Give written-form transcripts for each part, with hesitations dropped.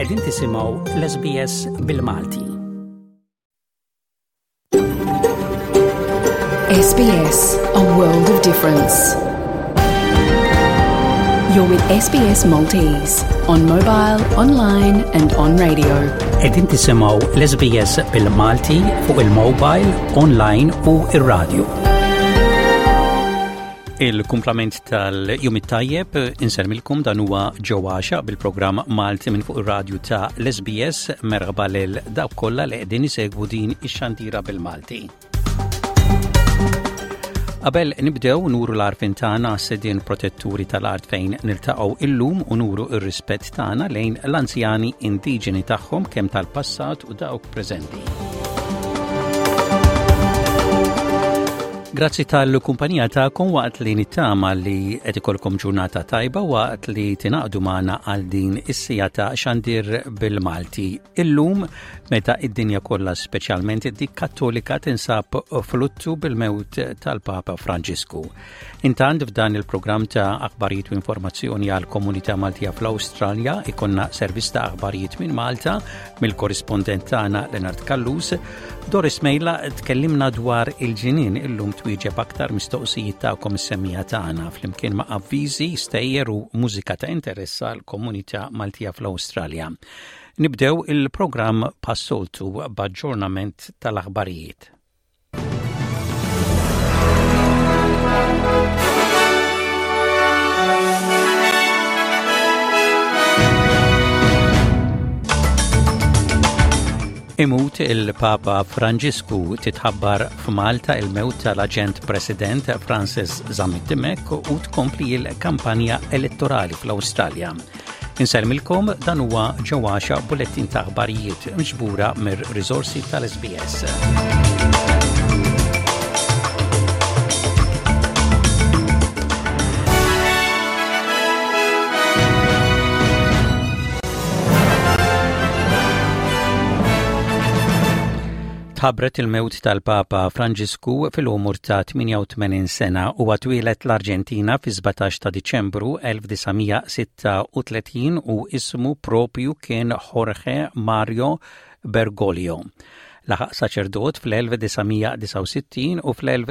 Qegħdin tisimgħu l-SBS bil-Malti. SBS, a world of difference. You're with SBS Maltese, on mobile, online and on radio. Qegħdin tisimgħu l-SBS bil-Malti fuq il-mobile, online u ir-radio. Il-kumplament tal-jum it-tajjeb insermilkom dan huwa ġewwaxa bil-programm Malti minn fuq ir-radju ta' l-SBS. Merħba lil dawk kollha li qegħdin isegwu din ix-xandira bil-Malti. Qabel nibdew nuru l-arfin tagħna sedien protetturi tal-art fejn niltaqgħu illum u nuru r-rispett tagħna lejn l-anzjani indiġeni tagħhom kemm tal-passat u dawk preżenti. Grazzi tal-kumpanija ta'kom waqt li nittama li qed ikolkom ġurnata tajba waqt li tingħaqdu magħna għal din is-sija ta' xandir bil-Malti. Illum meta id-dinja kollha speċjalment dik Kattolika tinsab fluttu bil-mewt tal-Papa Franġisku. Intant f'dan il-programm ta' aħbarijiet u informazzjoni għal komunità Maltija fl-Awstralja ikonna servizz ta' aħbarijiet minn Malta mill-korrispondent tagħna Lenard Kallus. Doris Mejla tkellimna dwar il-ġinien illum twieġeb aktar mistoqsijiet tagħkom is-semmija tagħna flimkien ma' avviżi, stejjer u mużika ta' interess għall komunità Maltija fl-Awstralja. Nibdew il-programm passoltu b'aġġornament tal-aħbarijiet. Imut il-Papa Franġisku titħabbar f'Malta il-mewt tal-aġent President Francis Zamittimek u tkompli l-kampanja elettorali fl-Awstralja. Inselmilkom dan huwa ġewwaxa bulettin ta' aħbarijiet miġbura mir-riżorsi tal-SBS. Ħabret il-mewt tal-Papa Franġisku fil-umur ta' 88 sena u għatwilet l-Arġentina fi 17 ta' Diċembru 1936 u ismu propju kien Jorge Mario Bergoglio. Laħaq saċerdot fl-1969 u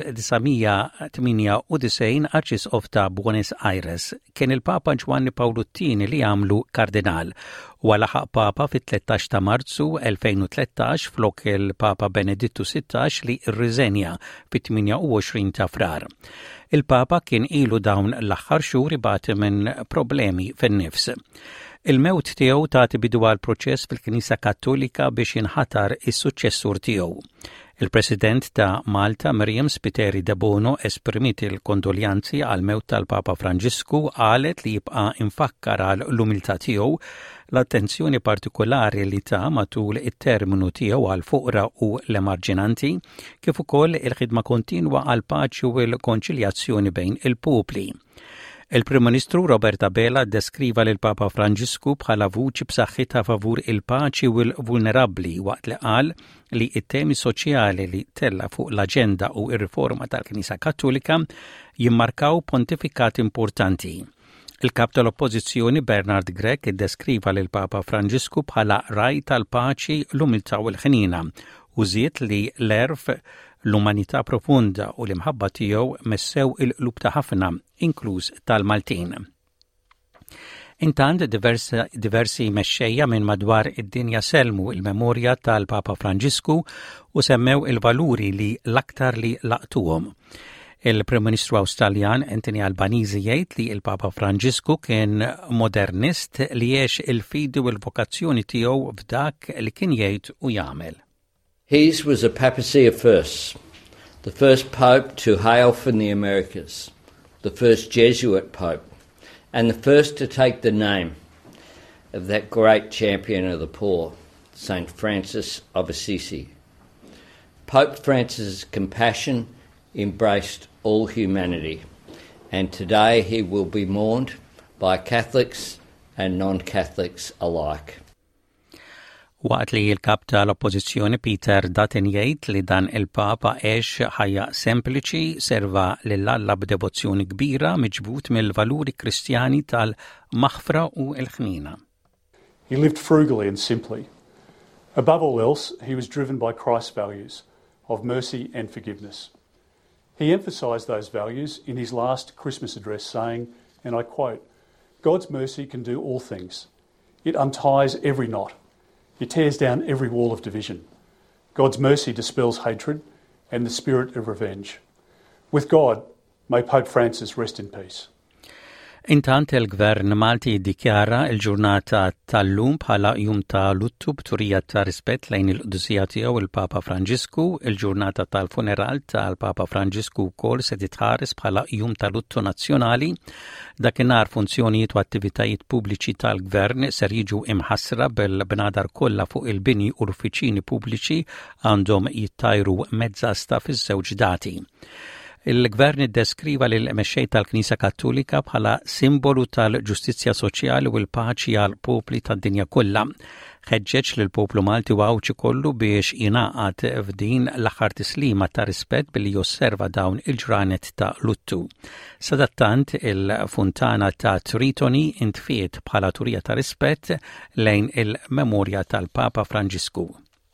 fl-1998 arċisqof ta' Buenos Aires. Kien il-Papa Giovanni Paolo II li għamlu kardinal u laħaq Papa fit-13 ta' Marzu 2013 flok il-Papa Benedittu XVI li rriżenja fit-28 ta' Frar. Il-Papa kien ilu dawn l-aħħar xhur ibati minn problemi fin-nifs. Il-mewt tiegħu tagħti bidu għal proċess fil-Knisja Kattolika biex jinħatar is-suċċessur tiegħu. Il-President ta' Malta Miriam Spiteri de Bono esprimit il-kondoljanzi għal mewt tal-Papa Franġisku qalet li jibqa' infakkar għal l-umiltà tiegħu, l-attenzjoni partikolari li ta' matul it-terminu tiegħu għal fuqra u l-emarġinanti, kif ukoll il-ħidma kontinwa għal paċi u l-konċiljazzjoni bejn il-popli. Il-Prim Ministru Roberta Bela deskriva lil Papa Franġisku bħala vuċi b'saħħitha favur il-paċi u l-vulnerabbli waqt li qal li t-temi soċjali li tella fuq l-aġenda u r-riforma tal-Knisja Kattolika jimmarkaw pontifikat importanti. Il-kap tal-Oppożizzjoni Bernard Gregg iddeskriva lil Papa Franġisku bħala raj tal-paċi, l-umiltà u l-ħnina u żied li l-erf l-umanità profunda u l-imħabba tiegħu messew il-qlub ta' ħafna, inkluż tal-Maltin. Intant diversi mexxejja minn madwar id-dinja selmu il-memorja tal-Papa Franġisku u semmew il-valuri li l-aktar li laqtuhom. Il-Prim Ministru Awstraljan Anthony Albanese jgħid li il-Papa Franġisku kien modernist li jgħix il-fidu u l-vokazzjoni tiegħu f'dak li kien jgħid u jagħmel. His was a papacy of firsts, the first pope to hail from the Americas, the first Jesuit pope, and the first to take the name of that great champion of the poor, St. Francis of Assisi. Pope Francis' compassion embraced all humanity, and today he will be mourned by Catholics and non-Catholics alike. Waqt li l-kap tal-Oppożizzjoni Peter Dutton jgħid li dan il-Papa għex ħajja sempliċi serva lill-Alla b'devozzjoni kbira miġbut mill-valuri Kristjani tal-maħfra u l-ħnina. He lived frugally and simply. Above all else, he was driven by Christ's values of mercy and forgiveness. He emphasised those values in his last Christmas address, saying, and I quote, "God's mercy can do all things. It unties every knot. It tears down every wall of division. God's mercy dispels hatred and the spirit of revenge. With God, may Pope Francis rest in peace." Intant il-Gvern Malti dikjara il-ġurnata tal-lum bħala jum ta' luttu b'turija ta' rispett lejn il-qdusija tiegħu il-Papa Franġisku. Il-ġurnata tal-funeral tal-Papa Franġisku wkoll se titħares bħala jum ta' luttu nazzjonali. Dakinhar funzjonijiet u attivitajiet pubbliċi tal-Gvern ser jiġu imħassra bil-bnadar kollha fuq il-bini u l-uffiċini pubbliċi għandhom jittajru mezzasta fiż-żewġ dati. Il-Gvern iddeskriva lil mexxej tal-Knisja Kattolika bħala simbolu tal-ġustizzja soċjali u l-paċi għal popli tad-dinja kollha. Ħeġġeġ lil poplu Malti u għawċi kollu biex jingħaqad f'din l-aħħar tislima ta' rispett billi josserva dawn il-ġranet ta' luttu. Sadattant il-funtana ta' Tritoni intfiet bħala turija ta' rispett lejn il-memorja tal-Papa Franġisku.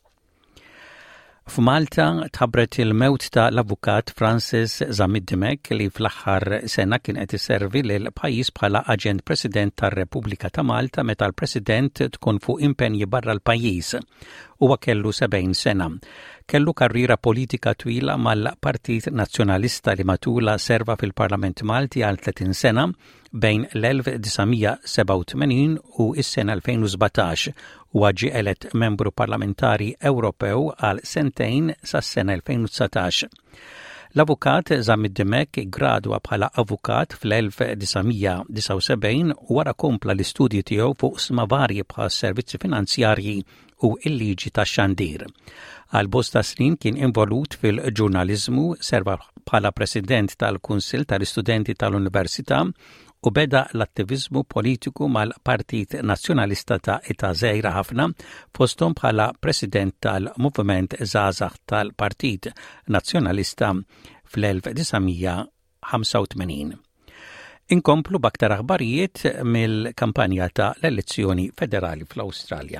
F'Malta tħabbret il-mewt ta' l-avukat Francis Zamiddimek li fl-aħħar sena kien qed iservi lil pajjiż bħala aġent President tar-Repubblika ta' Malta meta l-President tkun fuq impenji barra l-pajjiż. Huwa kellu 70 sena. Kellu karriera politika twila mal-Partit Nazzjonalista li matula serva fil-Parlament Malti għal 30 sena bejn l-1987 u s-sena 2017 u ġie elett membru parlamentari Ewropew għal sentejn sas-sena 2019. L-avukat Zamiddimek gradwa bħala avukat fl-1979 wara kompla l-istudji tiegħu fuq sma varji bħal servizzi finanzjarji u il-liġi tax-xandir. Għal bosta snin kien involut fil-ġurnaliżmu, serva bħala president tal-Kunsill tal-Istudenti tal-Università u beda l-attivizmu politiku mal-Partit Nazzjonalista ta' Età Żgħira ħafna fosthom bħala president tal-Moviment Żgħażagħ tal-Partit Nazzjonalista fl-1985. Inkomplu b'aktar aħbarijiet mill-kampanja ta' l-elezzjoni federali fl-Awstralja.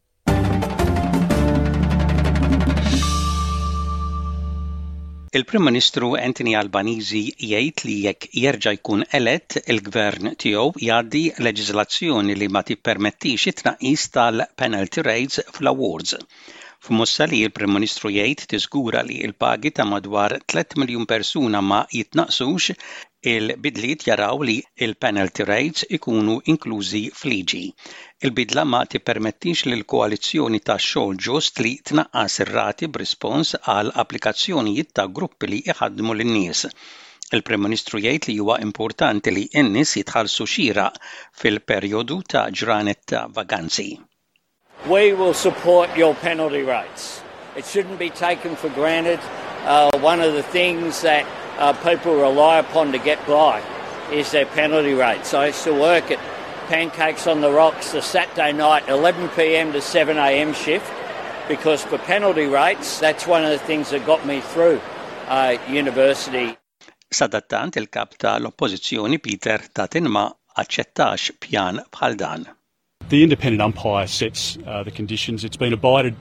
Il-Prim Ministru Anthony Albanese jgħid li jekk jerġa' jkun elett il-gvern tiegħu jgħaddi leġiżlazzjoni li ma tippermettix it-tnaqqis tal-penalty rates fl-awards. F'Mussali il-Prim Ministru jgħid tiżgura li l-pagi ta' madwar 3 miljun persuna ma jitnaqsux il-bidliet jaraw li il-penalty rates ikunu inklużi fl-liġi. Il-bidla ma tippermettix lil koalizzjoni ta' xogħol ġust li tnaqqas ir-rati b'rispons għal applikazzjonijiet ta' gruppi li iħaddmu lin-nies. Il-Prim Ministru jgħid li huwa importanti li n-nies jitħallsu xieraq fil-perjodu ta' ġranet ta' vaganzi. We will support your penalty rates. It shouldn't be taken for granted. One of the things that people rely upon to get by is their penalty rates. I used to work at Pancakes on the Rocks the Saturday night, 11 p.m. to 7 a.m. shift, because for penalty rates, that's one of the things that got me through university. Sadattant il-kap tal-Oppożizzjoni Peter Tatin ma aċċettax pjan bħal dan. The independent umpire sets the conditions. It's been abided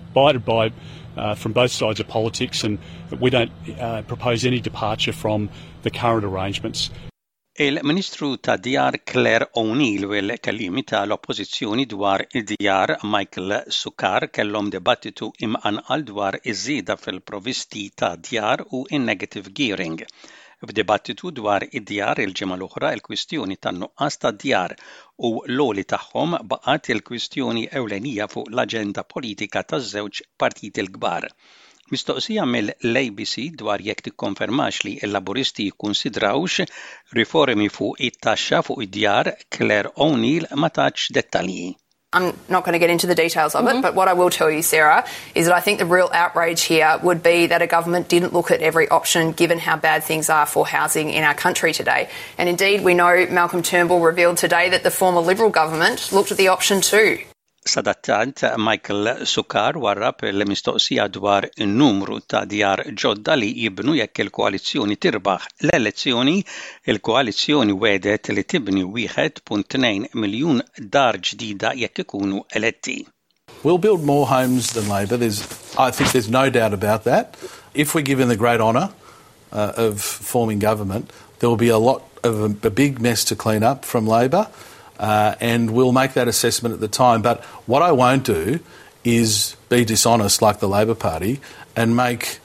by from both sides of politics, and we don't propose any departure from the current arrangements. Il-Ministru ta' Djar Claire O'Neill u l-kellimi tal-Oppożizzjoni dwar id-djar Michael Sukar kellhom dibattitu imqanqal dwar iż-żieda fil-provisti ta' djar u in-negative gearing. F'dibattitu dwar id-djar il-ġimgħa l-oħra il-kwistjoni tan-nuqqas ta' djar u l-għoli tagħhom baqgħet il-kwistjoni ewlenija fuq l-aġenda politika taż-żewġ partiti l-kbar. Mistoqsija mill-ABC dwar jekk tikkonfermax li l-Laburisti jikkunsidrawx riformi fuq it-taxxa fuq id-djar, Claire O'Neill ma tatx dettalji. I'm not going to get into the details of it, but what I will tell you, Sarah, is that I think the real outrage here would be that a government didn't look at every option given how bad things are for housing in our country today. And indeed, we know Malcolm Turnbull revealed today that the former Liberal government looked at the option too. Sadattant Michael Sukar warrab l-mistoqsija dwar in-numru ta' djar ġodda li jibnu jekk il-koalizzjoni tirbaħ l-elezzjoni, il-koalizzjoni wedet li tibni 1.2 miljun dar ġdida jekk ikunu eletti. We'll build more homes than Labor. I think there's no doubt about that. If we're given the great honour of forming government, there will be a big mess to clean up from Labor. And we'll make that assessment at the time. But what I won't do is be dishonest like the Labor Party and make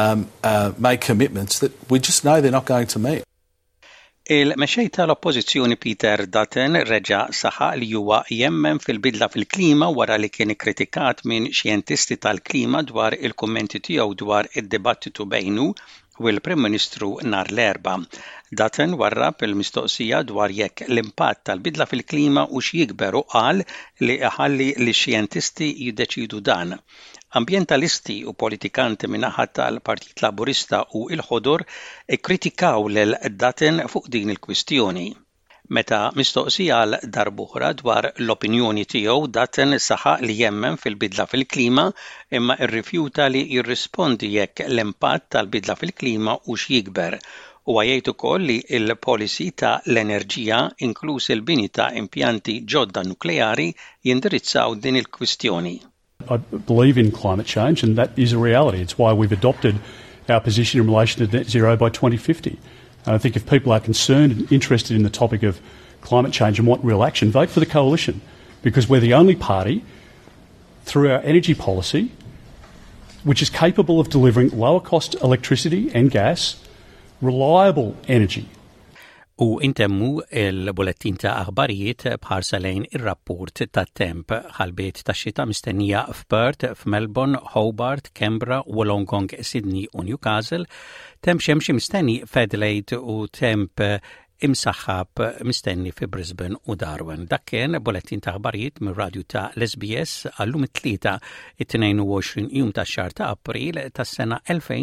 commitments that we just know they're not going to meet. Il-mexej tal-Oppożizzjoni Peter Dutton reġa' saħaq li huwa jemmen fil-bidla fil-klima wara li kien ikkritikat minn xjentisti tal-klima dwar il-kummenti tiegħu dwar id-dibattitu bejnu u l-Prim Ministru nhar l-Erbgħa. Dutton warrab il-mistoqsija dwar jekk l-impatt tal-bidla fil-klima hux jikber u qal li ħalli li xjentisti jiddeċidu dan. Ambjentalisti u politikanti min-naħa tal-Partit Laburista u l-Ħodur ikkritikaw lil Dutton fuq din il-kwistjoni. Meta mistoqsija għal darb'oħra dwar l-opinjoni tiegħu, Dutton saħaq li jemmen fil-bidla fil-klima imma rrifjuta li jirrispondi jekk l-impatt tal-bidla fil-klima hux jikber. U għajajt ukoll li l-policy ta' l-enerġija inkluż il-bini ta' impjanti ġodda nukleari jindirizzaw din il-kwistjoni. I believe in climate change, and that is a reality. It's why we've adopted our position in relation to net zero by 2050. And I think if people are concerned and interested in the topic of climate change and want real action, vote for the coalition, because we're the only party through our energy policy which is capable of delivering lower cost electricity and gas, reliable energy. U intemmu il-bulettin ta' aħbarijiet bħarsa lejn ir-rapport ta' temp ħalbiet ta' xita mistennija f'Perth, f'Melbourne, Hobart, Canberra, Wollongong, Sydney u Newcastle, temp xemxi mistenni f'Adelaide u temp imsaħħab mistenni fi Brisbane u Darwin. Dak kien bulettin ta' aħbarijiet mir-radju ta' l-SBS għallum it-tlieta 22 jum ta' xahar ta' April tas-sena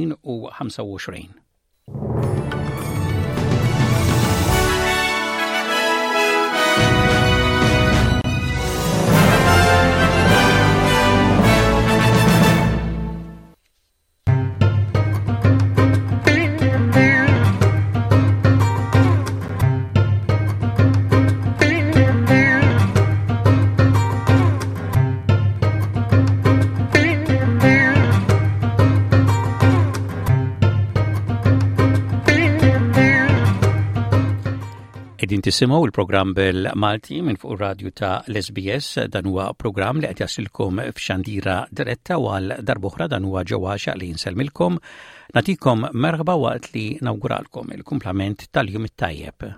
2025. Edin tisimaw il-program bil-Malti minn fuq radio ta' l-SBS. Dan huwa program li qed jasilkom f'xandira diretta u għal darb'oħra dan huwa ġewwaxa li nselmilkom. Natikom merħba waqt li nawguralkom il-kumplament tal-jum it-tajjeb.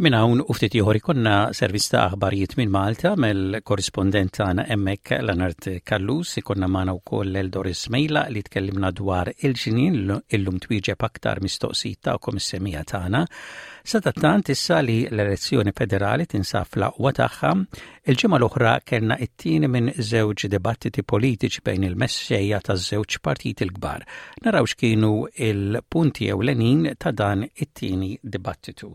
Min hawn u ftit ieħor ikonna servizz ta' aħbarijiet minn Malta mill-korrispondent tagħna hemmhekk Leonard Kallus, ikonna magħna wkoll Eldoris Mejla li tkellimna dwar il-ġinien illum twieġeb aktar mistoqsijiet tagħkom is-semija tagħna. Sadattant issa li l-elezzjoni federali tinsab fl-aqwa tagħha, il-ġimgħa l-oħra kellna t-tieni minn żewġ dibattiti politiċi bejn il-mexxejja taż-żewġ partiti l-kbar. Naraw x'kienu il-punti ewlenin ta' dan it-tieni dibattitu.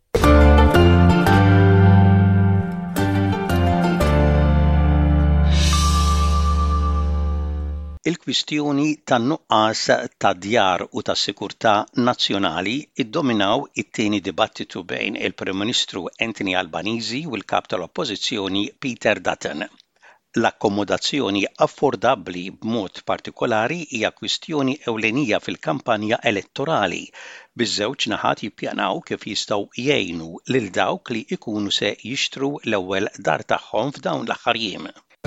Il-kwistjoni tan-nuqqas ta' djar u ta' sikurtà nazzjonali iddominaw it-tieni dibattitu bejn il-Prim Ministru Anthony Albanese u l-kap tal-Oppożizzjoni Peter Dutton. L-akkomodazzjoni affordabbli b'mod partikolari hija kwistjoni ewlenija fil-kampanja elettorali. Biż-żewġ naħat jippjanaw kif jistgħu jgħinu lil dawk li jkunu se jixtru l-ewwel dar tagħhom f'dawn l-aħħar jiem.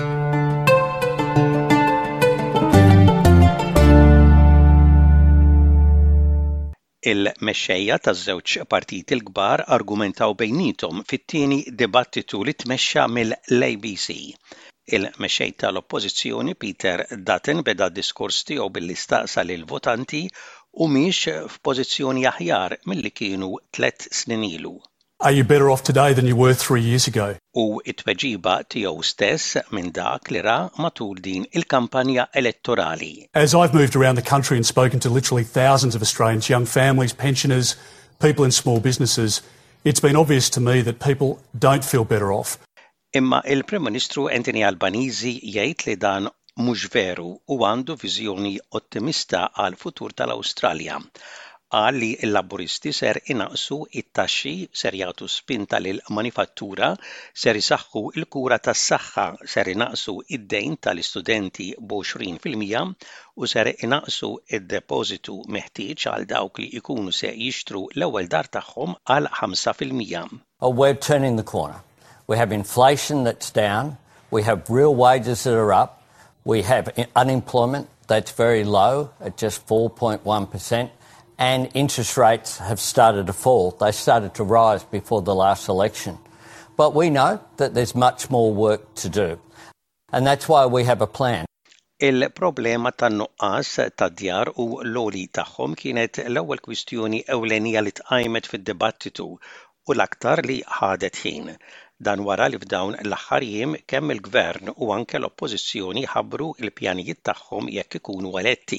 Il-mexxejja taż-żewġ partiti l-kbar argumentaw bejnietom fit-tieni dibattitu li tmexxa mill-ABC. Il-mexxej tal-Oppożizzjoni Peter Dutton beda d-diskors tiegħu billi staqsa lil votanti u mhix f'pożizzjoni aħjar milli kienu 3 snin ilu. Are you better off today than you were 3 years ago? U it-tweġiba tiegħu stess minn dak li ra matul din il-kampanja elettorali. As I've moved around the country and spoken to literally thousands of Australians, young families, pensioners, people in small businesses, it's been obvious to me that people don't feel better off. Imma il-Prim Ministru Anthony Albanese jgħid li dan mhux veru u għandu viżjoni ottimista għal futur tal-Awstralja. Qal li l-Laburisti ser inaqsu it-taxxi, ser jagħtu spinta lil manifattura, ser isaħħu l-kura tas-saħħa, ser inaqsu id-dejn tal-istudenti b'20% u ser inaqsu id-depożitu meħtieġ għal dawk li jkunu se jixtru l-ewwel dar tagħhom għal 5%. We're turning the corner. We have inflation that's down, we have real wages that are up, we have unemployment that's very low at just 4.1%, and interest rates have started to fall. They started to rise before the last election. But we know that there's much more work to do, and that's why we have a plan. Il-problema tan-nuqqas tad-djar u l-għoli tagħhom kienet l-ewwel kwistjoni ewlenija li tqajmet fid-dibattitu u l-aktar li ħadet ħin. Dan wara li f'dawn l-aħħar jiem kemm il-Gvern u anke l-Oppożizzjoni ħabbru l-pjanijiet tagħhom jekk ikunu eletti.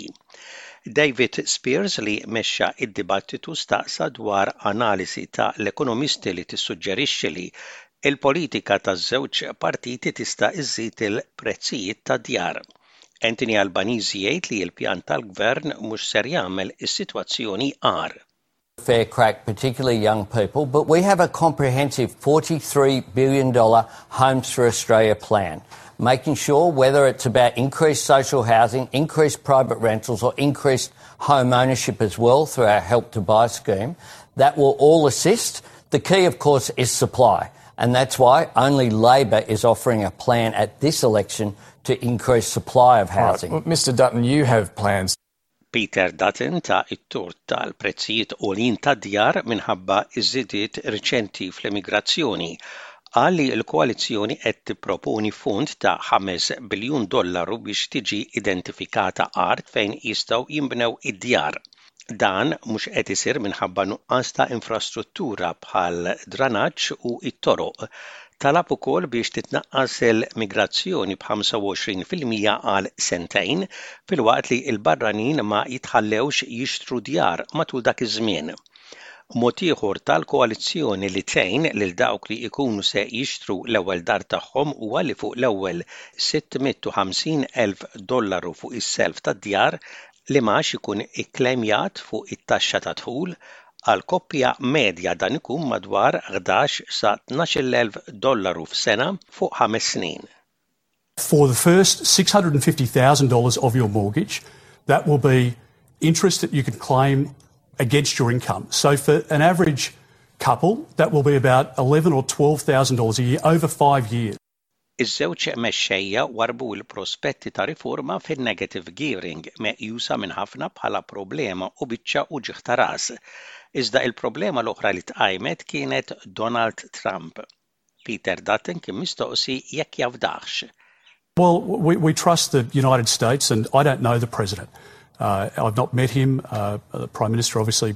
David Spears li mexxa id-dibattitu staqsa dwar analisi ta' l-ekonomisti li tissuġġerixxi li il-politika taż-żewġ partiti tista' iżżid il-prezzijiet tad-djar. Anthony Albanese jgħid li l-pjan tal-Gvern mhux ser jagħmel is-sitwazzjoni għar. Fair crack, particularly young people, but we have a comprehensive $43 billion Homes for Australia plan, making sure whether it's about increased social housing, increased private rentals or increased home ownership as well through our Help to Buy scheme, that will all assist. The key, of course, is supply, and that's why only Labor is offering a plan at this election to increase supply of housing. Right. Well, Mr Dutton, you have plans. Peter Dutton ta' it-tort tal-prezzijiet għolin tad-djar minħabba iż-żidiet riċenti fl-immigrazzjoni. Qal li l-koalizzjoni qed tipproponi fond ta' $5 biljun biex tiġi identifikata art fejn jistgħu jinbnew id-djar. Dan mhux qed isir minħabba nuqqas ta' infrastruttura bħal dranaġġ u it-toroq. Talab ukoll biex titnaqqas il-migrazzjoni b'25% għal sentejn filwaqt li l-barranin ma jitħallewx jixtru djar matul dak iż-żmien. Mod ieħor tal-koalizzjoni li tgħin lil dawk li jkunu se jixtru l-ewwel dar tagħhom huwa li fuq l-ewwel $650,000 fuq is-self tad-djar li max ikun ikklejmjat fuq it-taxxa ta' dħul għal koppja medja dan ikun madwar 11 sa $12,000 f'sena fuq 5 snin. For the first $650,000 of your mortgage, that will be interest that you can claim against your income. So for an average couple, that will be about $11,000 or $12,000 a year over 5 years. Iż-żewġ mexxejja warbu l-prospetti ta' riforma fin-negative gearing meqjusa minn ħafna bħala problema u biċċa u ġieħ ta' ras. Iżda il-problema l-oħra li tqajmet kienet Donald Trump. Peter Dutton kien mistoqsi jekk jafdaħx. Well, we trust the United States, and I don't know the president. I've not met him. The Prime Minister obviously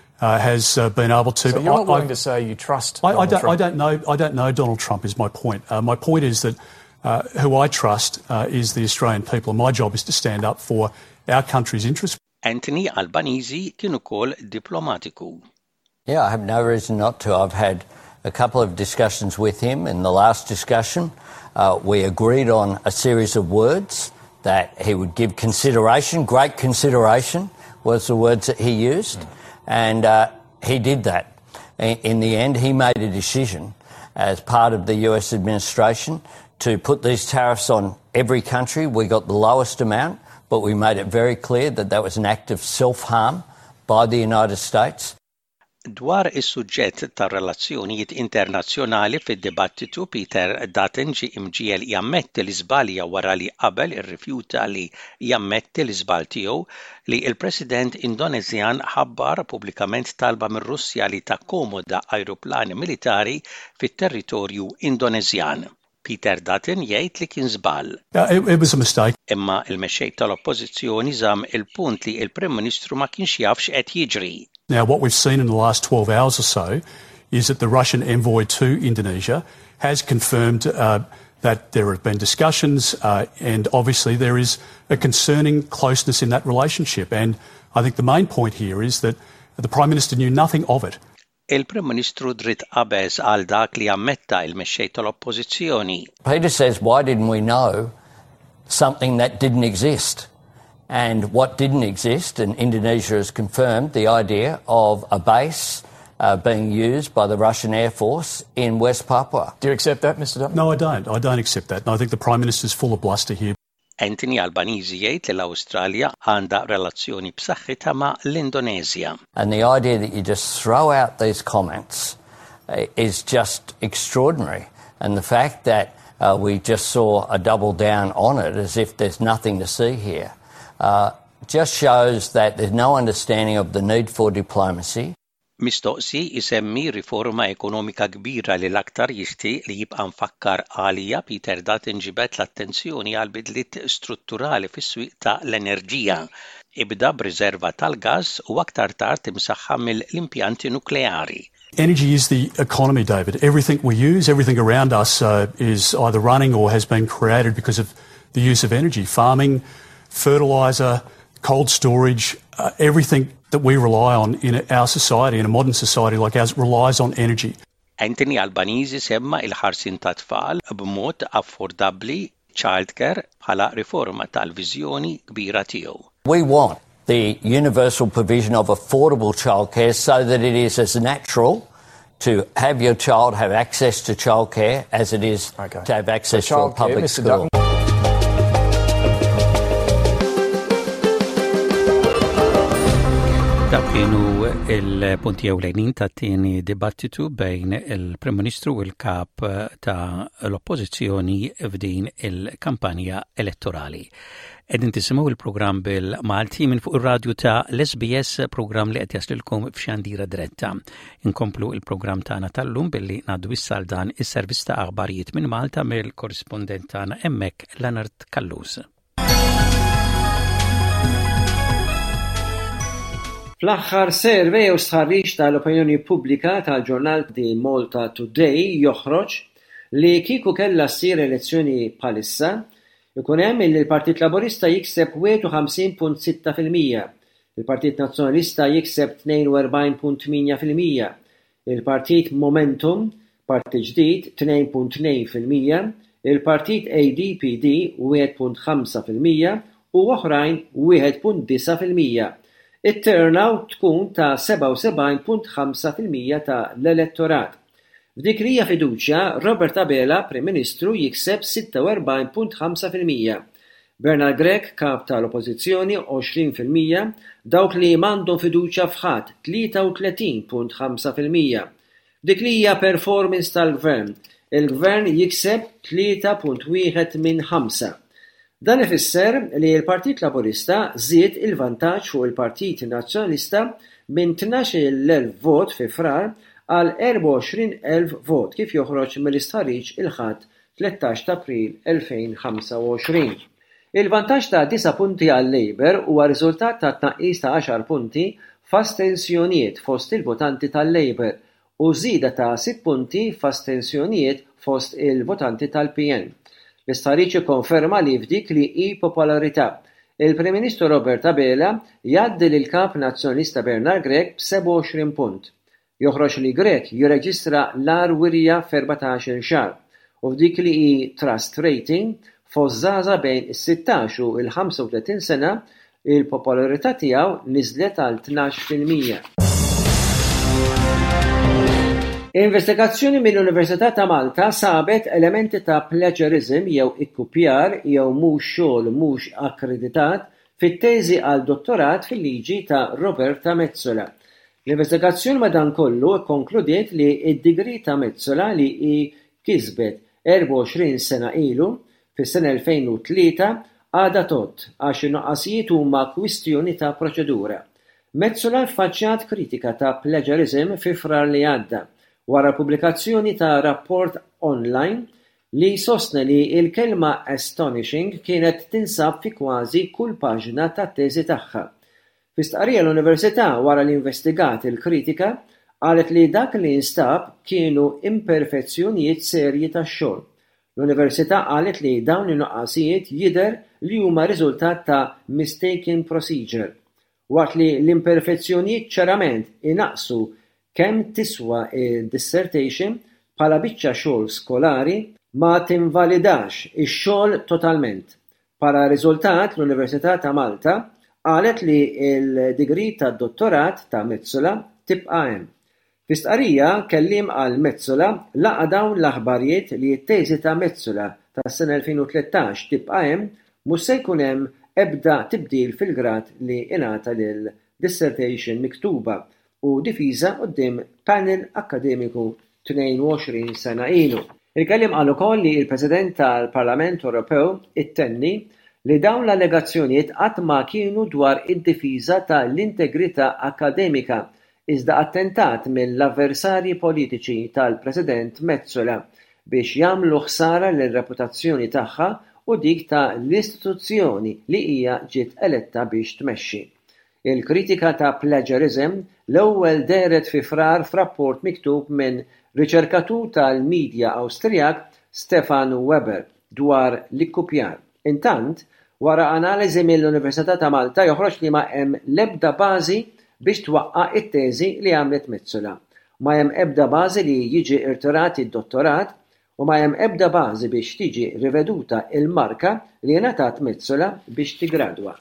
has been able to. So you're not willing to say you trust Donald Trump? I don't know Donald Trump is my point. My point is that who I trust is the Australian people, and my job is to stand up for our country's interests. Anthony Albanese kien ukoll diplomatiku. Yeah, I have no reason not to. I've had a couple of discussions with him. In the last discussion, we agreed on a series of words that he would give consideration. Great consideration was the words that he used, and he did that. In the end, he made a decision as part of the US administration to put these tariffs on every country. We got the lowest amount, but we made it very clear that that was an act of self-harm by the United States. Dwar is-suġġett tar-relazzjonijiet internazzjonali fid-dibattitu, Peter Dutton ġie imġiel jammetti l-iżbalja wara li qabel irrifjuta li jammetti l-iżbal tiegħu li l-President Indoneżjan ħabbar pubblikament talba mir-Russja li takkomoda ajruplani militari fit-territorju Indoneżjan. Peter Dutton jgħid li kien żball. It was a mistake. Imma l-mexxej tal-Oppożizzjoni żamm il-punt li l-Prim Ministru ma kienx jaf x'qed jiġri. Now, what we've seen in the last 12 hours or so is that the Russian envoy to Indonesia has confirmed that there have been discussions and obviously there is a concerning closeness in that relationship. And I think the main point here is that the Prime Minister knew nothing of it. Il-Prim Ministru dritt qabeż għal dak li ammetta il-mexxej tal-Oppożizzjoni. Peter says, why didn't we know something that didn't exist? And what didn't exist, and Indonesia has confirmed the idea of a base being used by the Russian Air Force in West Papua. Do you accept that, Mr. Dutton? No, I don't. I don't accept that. And I think the Prime Minister is full of bluster here. Anthony Albanese jgħid li l-Awstralja għandha relazzjoni b'saħħitha ma' l-Indonezja. And the idea that you just throw out these comments is just extraordinary. And the fact that we just saw a double down on it as if there's nothing to see here just shows that there's no understanding of the need for diplomacy. Mistoqsi isemmi riforma ekonomika kbira li l-aktar jixtieq li jibqa' mfakkar għalija. Peter Dutton ġibed l-attenzjoni għal bidliet strutturali fis-swieq ta' l-enerġija. Ibda b'riserva tal-gass u aktar tard imsaħħa mill-impjanti nukleari. Energy is the economy, David. Everything we use, everything around us is either running or has been created because of the use of energy. Farming, fertiliser, cold storage, everything that we rely on in our society, in a modern society like ours, relies on energy. Anthony Albanese semma il-ħarsin ta' tfal b'mod affordabbli childcare bħala riforma tal-viżjoni kbira tiegħu. We want the universal provision of affordable childcare so that it is as natural to have your child have access to childcare as it is to have access to a public school. Dak kienu il-punti ewlenin ta' tieni dibattitu bejn il-Prim Ministru u l-kap ta' l-Oppożizzjoni f'din il-kampanja elettorali. Edin tisimgħu il-programm bil-Malti minn fuq ir-radju ta' l-SBS, programm li qed jaslilkom f'xandira diretta. Inkomplu il-programm tagħna tal-lum billi ngħaddu issa għal dan is-servizz ta' aħbarijiet minn Malta mill-korrispondent tagħna hemmhekk Leonard Kallus. Fl-aħħar survey u stħarriġ tal-opinjoni pubblika tal-ġurnal di Malta Today joħroġ li kieku kellha ssir elezzjoni bħalissa ikun hemm li l-Partit Laburista jikseb 51.6%, il-Partit Nazzjonalista jikseb 42.8%, il-Partit Momentum, Partit Ġdid 2.2%, il-Partit ADPD 1.5% u oħrajn 1.9%. It-turnout tkun ta' 77.5% ta' l-elettorat. F'dik li hija fiduċja, Robert Abela, Prim Ministru, jikseb 46.5%. Bernard Gregg, kap tal-Oppożizzjoni, 20%, dawk li m'għandhom fiduċja f'ħadd 33.5%. Dik li hija performance tal-Gvern. Il-Gvern jikseb 3.1 minn 5. Dan ifisser li l-Partit Laburista żied il-vantaġġ fuq il-Partit Nazzjonalista minn 12,000 vot fi frar għal 24,000 vot kif joħroġ mill-istħarriġ il-ħadd 13 ta' April 2025. Il-vantaġġ ta' 9 punti għal Labour huwa riżultat ta' tnaqqis ta' 10 punti f'astensjonijiet fost il-votanti tal-Labour u żieda ta' 6 punti f'astensjonijiet fost il-votanti tal-PN. L-istħarriġ ikkonferma li f'dik li hi popolarità il-Prim Ministru Robert Abela jgħaddi lill-kap nazzjonalista Bernard Grech b'27 punt. Joħroġ li Grech jirreġistra l-ar wirja f'14 xahar u f'dik li hi trust rating fost żgħażagħ bejn is-16 u l-35 sena il-popolarità tiegħu niżlet għal 12%. Investigazzjoni mill-Università ta' Malta sabet elementi ta' plagiarism jew ikkupjar jew mhux xogħol mhux akkreditat fit-teżi għal dottorat fil-liġi ta' Roberta Mezzola. L-investigazzjoni madankollu kkonkludiet li d-degree ta' Mezzola li hi kisbet 24 sena ilu fis-sena 2003 għadha tot għax in-noqqasijiet huma kwistjoni ta' proċedura. Mezzola ffaċċjat kritika ta' plagiarism fi frar li għadda wara pubblikazzjoni ta' rapport online li sostna li il-kelma astonishing kienet tinsab fi kważi kull paġna ta' teżi tagħha. Fi stqarrija l-Università wara li investigat il-kritika qalet li dak li nstab kienu imperfezzjonijiet serji tax-xogħol. L-Università qalet li dawn in-noqqasijiet jidher li huma riżultat ta' mistaken procedure, waqt li l-imperfezzjonijiet ċarament inaqsu kemm tiswa dissertation bħala biċċa xogħol skolari ma tinvalidax ix-xogħol totalment. Bħala riżultat l-Università ta' Malta qalet li l-degree tad-dottorat ta' Mezzola tibqa' hemm. Fi stqarrija kelliem għal Mezzola laqa dawn l-aħbarijiet li t-teżi ta' Mezzola tas-sena 2013 tibqa' hemm mhux se jkun hemm ebda tibdil fil-grad li ingħata lil dissertation miktuba u difiża quddiem panel akademiku 22 sena ilu. Il-kellim qal ukoll li l-President tal-Parlament Ewropew ittenni li dawn l-allegazzjonijiet qatt ma kienu dwar id-difiża tal-integrità akademika iżda attentat mill-avversarji politiċi tal-President Mezzola biex jagħmlu ħsara lir-reputazzjoni tagħha u dik ta' l-istituzzjoni li hija ġiet eletta biex tmexxi. Il-kritika ta' plagiarism l-ewwel deret fi frar f'rapport miktub minn riċerkatur tal-medja Awstrijak Stefan Weber dwar l-ikkupjar. Intant, wara analiżi mill-Università ta' Malta joħroġ li ma hemm l-ebda bażi biex twaqqa' it-teżi li għamlet Mezzola. Ma hemm ebda bażi li jiġi irtirat id-dottorat u ma hemm ebda bażi biex tiġi riveduta il-marka li ngħatat Mezzola biex tigradwa.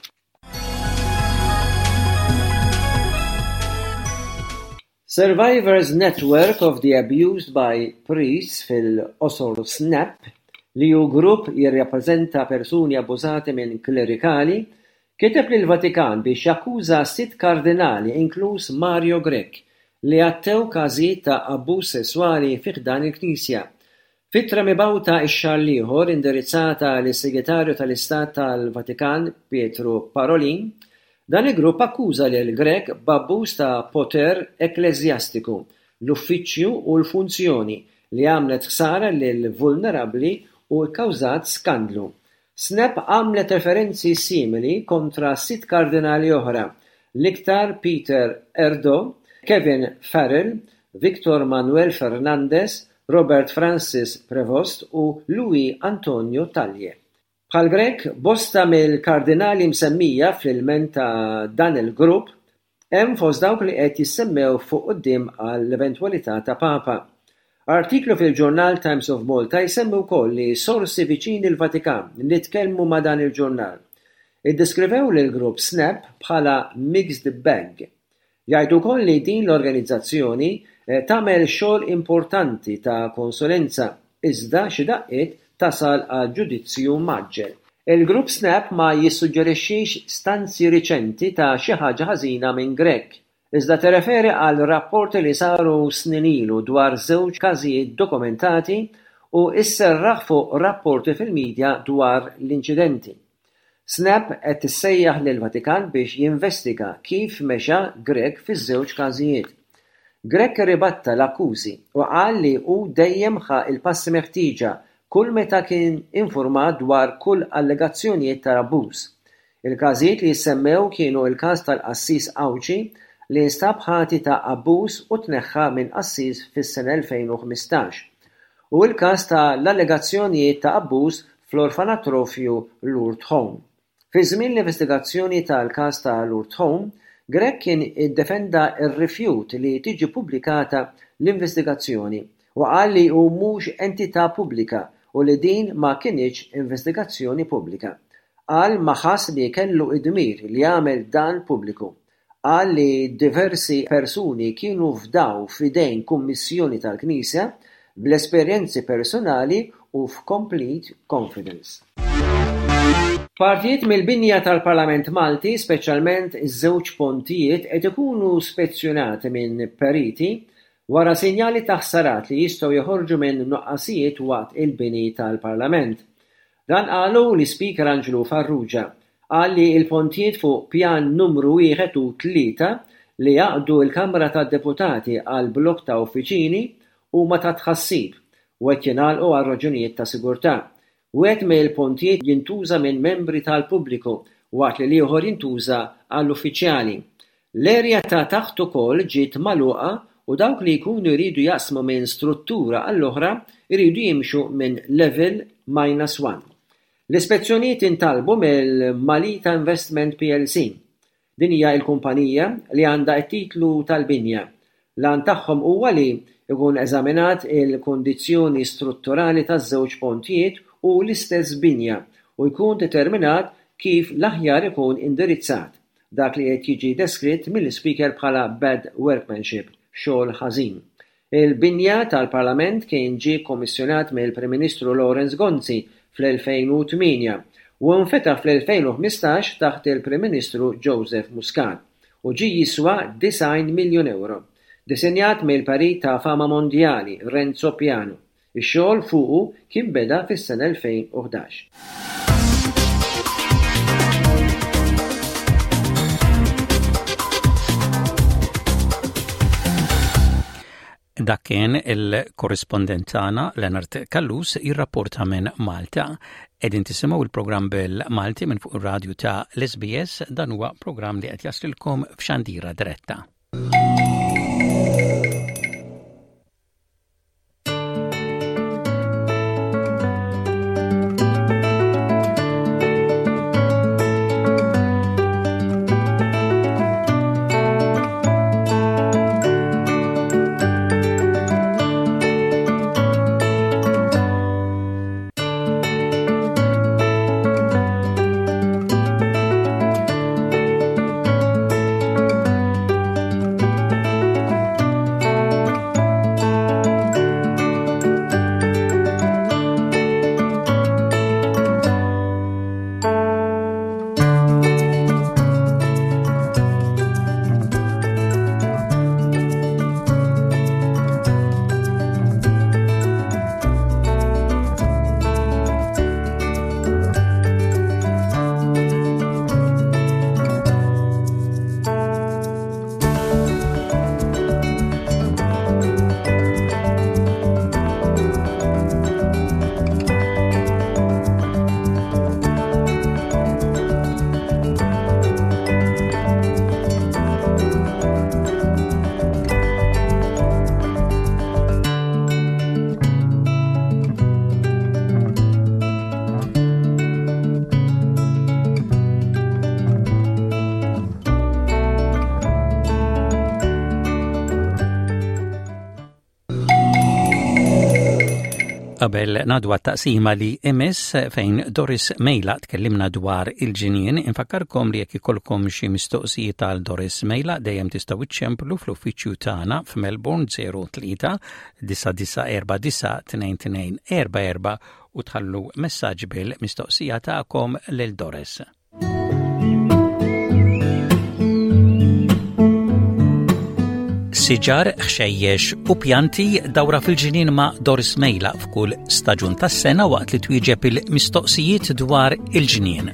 Survivors Network of the Abused by Priests fil-qosor SNAP li hu grupp jirrappreżenta persuni abbużati minn klerikali kiteb lil Vatikan biex jakkuża 6 kardinali inkluż Mario Grech li għattew każijiet ta' abbuż sesswali fih dan il-Knisja. Fittra mibgħuta x-xahar ieħor indirizzata lis-Segretarju tal-Istat tal-Vatikan Pietro Parolin, dan il-grupp akkuża lil Grech b'abbuż ta' poter ekklesjastiku, l-uffiċċju u l-funzjoni li għamlet ħsara lil vulnerabbli u kkawżat skandlu. SNAP għamlet referenzi simili kontra 6 kardinali oħra, l-iktar Peter Erdo, Kevin Farrell, Victor Manuel Fernandez, Robert Francis Prevost u Louis Antonio Taglie. Bħal Grech, bosta mill-kardinali msemmija fl-ilment ta' dan il-grupp hemm fost dawk li qed jissemmew fuq quddiem għall-eventwalità ta' Papa. Artiklu fil-ġurnal Times of Malta jsemmi wkoll li sorsi viċini l-Vatikan li tkellmu ma' dan il-ġurnal. Iddeskrivew lill-grupp SNAP bħala mixed bag. Jgħidu wkoll li din l-organizzazzjoni tagħmel xogħol importanti ta' konsulenza iżda xi daqqiet tasal għal ġudizzju maġġel. Il-grupp SNAP ma jissuġġerixxix stanzi riċenti ta' xi ħaġa ħażina minn Grech, iżda tirreferi għal rapporti li saru snin ilu dwar żewġ każijiet dokumentati u isserraħ fuq rapporti fil-medja dwar l-inċidenti. Snap qed tissejjaħ lill-Vatikan biex jinvestiga kif mexa Grech fiż-żewġ każijiet. Grech ribatta l-akkużi u qal li hu dejjem ħa il-passi meħtieġa kull meta kien infurmat dwar kull allegazzjonijiet ta' abbuż. Il-każijiet li jissemmew kienu il-każ tal-Qassis Awċi li nstab ħati ta' abbuż u tneħħa minn qassis fis-sena 2015 u l-każ tal-allegazzjonijiet ta' abbuż fl-orfanatrofju Lourdes Home. Fi żmien l-investigazzjoni tal-każ ta' Lourdes Home, Grech kien iddefenda r-rifjut li tiġi pubblikata l-investigazzjoni u qal li hu mhux entità pubblika u li din ma kienx investigazzjoni pubblika. Qal ma ħass li kellu id-dmir li jagħmel dan pubbliku. Qal li diversi persuni kienu fdaw f'idejn kummissjoni tal-Knisja bl-esperjenzi personali u f'complete confidence. Partijiet mill-binja tal-Parlament Malti, speċjalment iż-żewġ pontijiet, qed ikunu spezzjonati minn periti wara sinjali ta' ħsarat li jistgħu joħorġu minn nuqqasijiet waqt il-bini tal-Parlament. Dan qalu l-Speaker Anġlu Farrugia qal li l-pontijiet fuq pjan numru 1 u 3 li jaqdu l-Kamra tad-Deputati għal blokk ta' uffiċini huma ta' tħassib u qed jingħalqu għal raġunijiet ta' sigurtà. Wieħed mill-pontijiet jintuża minn membri tal-pubbliku waqt li ieħor jintuża għall-uffiċjali. L-erja ta' taħt ukoll ġiet magħluqa u dawk li jkunu jridu jaqsmu minn struttura għall-oħra jridu jimxu minn level -1. L-ispezzjonijiet intalbu mill-Malita Investment PLC. Din hija l-kumpanija li għandha t-titlu tal-binja. L-għan tagħhom huwa li jkun eżaminat il-kondizzjoni strutturali taż-żewġ pontijiet u l-istess binja u jkun determinat kif l-aħjar ikun indirizzat. Dak li qed jiġi deskritt mill-Speaker bħala bad workmanship, xogħol ħażin. Il-binja tal-Parlament kien ġie kommissjonat mill-Prim Ministru Lawrence Gonzi fl-2008 u nfetaħ fl-2015 taħt il-Prim Ministru Joseph Muscat u ġie jiswa 90 miljun euro. Disenjat mill-parit ta' fama mondjali Renzo Piano. Ix-xogħol fuqu kien beda fis-sena 2011. Dak kien il-korrispondent tagħna Leonard Kallus jirrapporta minn Malta. Qegħdin tisimgħu il-programm bil-Malti minn fuq ir-radju ta' l-SBS, dan huwa programm li qed jaslilkom f'xandira diretta. Qabel nadwa taqsima li imis fejn Doris Mejla tkellimna dwar il-ġinien, infakkarkom li jekk ikolkom xi mistoqsijiet għal Doris Mejla dejjem tistgħu iċċemplu fl-uffiċċju tagħna f'Melbourne 03 9949 2244 u tħallu messaġġ bil-mistoqsija tagħkom lil Doris. Siġar, xejjex u pjanti dawra fil-ġinien ma' Doris Mejla f'kull staġun tas-sena waqt li twieġeb il-mistoqsijiet dwar il-ġinien.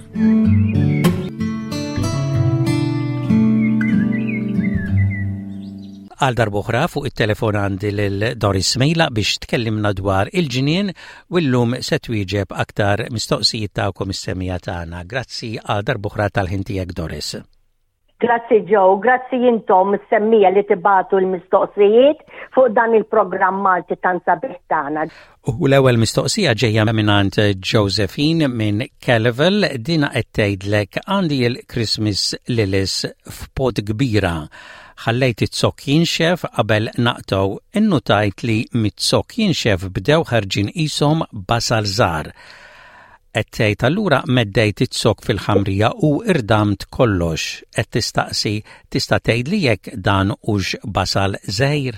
Għal darboħra fuq it-telefon għandi lil Doris Mejla biex tkellimna dwar il-ġinien u llum se twieġeb aktar mistoqsijiet tagħkom is-semija tagħna. Grazzi għal darboħra tal-ħin tiegħek, Doris. Grazzi Joe, grazzi jintom semmija li tibatu l-mistoqsijiet fuq dan il-programm Malti tan sabiħ tagħna. U l-ewwel mistoqsija ġejja minant Josephine minn Kellevel, dina qed tgħidlek għandi l-Christmas lilies f'pod kbira. Ħallejt it-sok jinxef qabel naqtow, innutajt li mit-sok jinxef bdew ħarġin qishom basal żgħar. Qed tgħid allura meddejt it-sok fil-ħamrija u irdamt kollox. Qed tistaqsi tista' tgħidli jekk dan hux basal żgħir?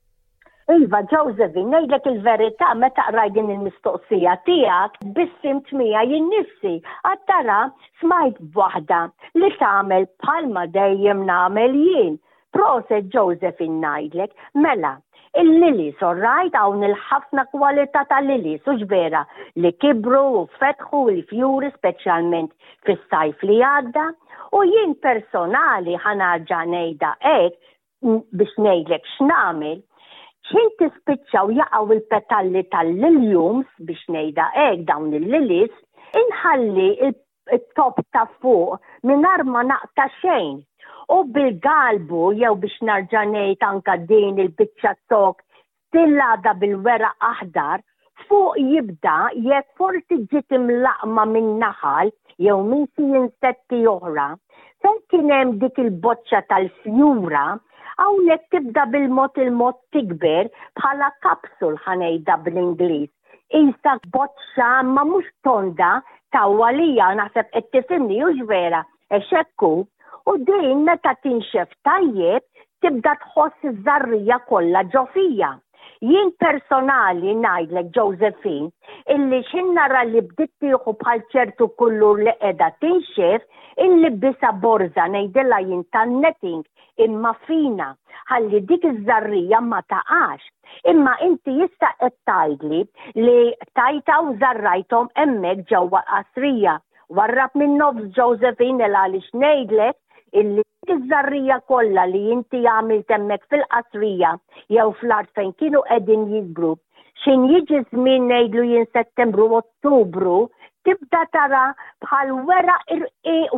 Iva, Josephine, ngħidlek il-verità meta qrajt din il-mistoqsija tiegħek bissimt miegħi jien nifsi. Għattara smajt b'waħda li tagħmel bħalma dejjem nagħmel jien. Proset Josephine ngħidlek, mela. Il-lilies, alright, hawn il-ħafna kwalità tal-lilies, u ġvera li kibru u fetħu l-fjuri speċjalment fis-sajf li għadda, u jien personali ħanarġa' ngħidha hekk biex ngħidlek x'nagħmel, x'in tispiċċaw jaqgħu il-petalli tal-liljums biex ngħidha hekk dawn il-lilies, inħalli il-top ta' fuq mingħajr ma naqta' xejn. U bil-galbu jew biex narġa' ngħid anke din il-biċċa sok stillada bil-weraq aħdar fuq jibda jekk forsi ġiet imlaqma minn naħal jew minn xi insetti oħra. Fejn kien hemm dik il-boċċa tal-fjura hawnhekk tibda bil-mod tikber bħala kapsul ħanejda bl-Ingliż. Isa boċċa ma mhux tonda tawwalija naħseb qed tifhimni u ġvera għax hekk u din meta tinxef tajjeb tibda tħoss iż-żarrija kollha ġo fija. Jien personali ngħidlek Josephine illi x'in nara li bdiet tieħu bħal ċertu kullur li qiegħda tinxef illi bisa borża ngħidilha jien tan-netting imma fina ħalli dik iż-żarrija ma taqax. Imma inti jista' qed tgħidli li tajta u żarrajthom hemmhekk ġewwa qasrija. Warrab minn nofs Josephine għaliex ngħidlek illi iż-żarrija kollha li inti għamilt hemmhekk fil-qasrija jew fl-art fejn kienu qegħdin jikbru. X'in jiġi żmien ngħidlu jien Settembru u Ottubru tibda tara bħal weraq irqiq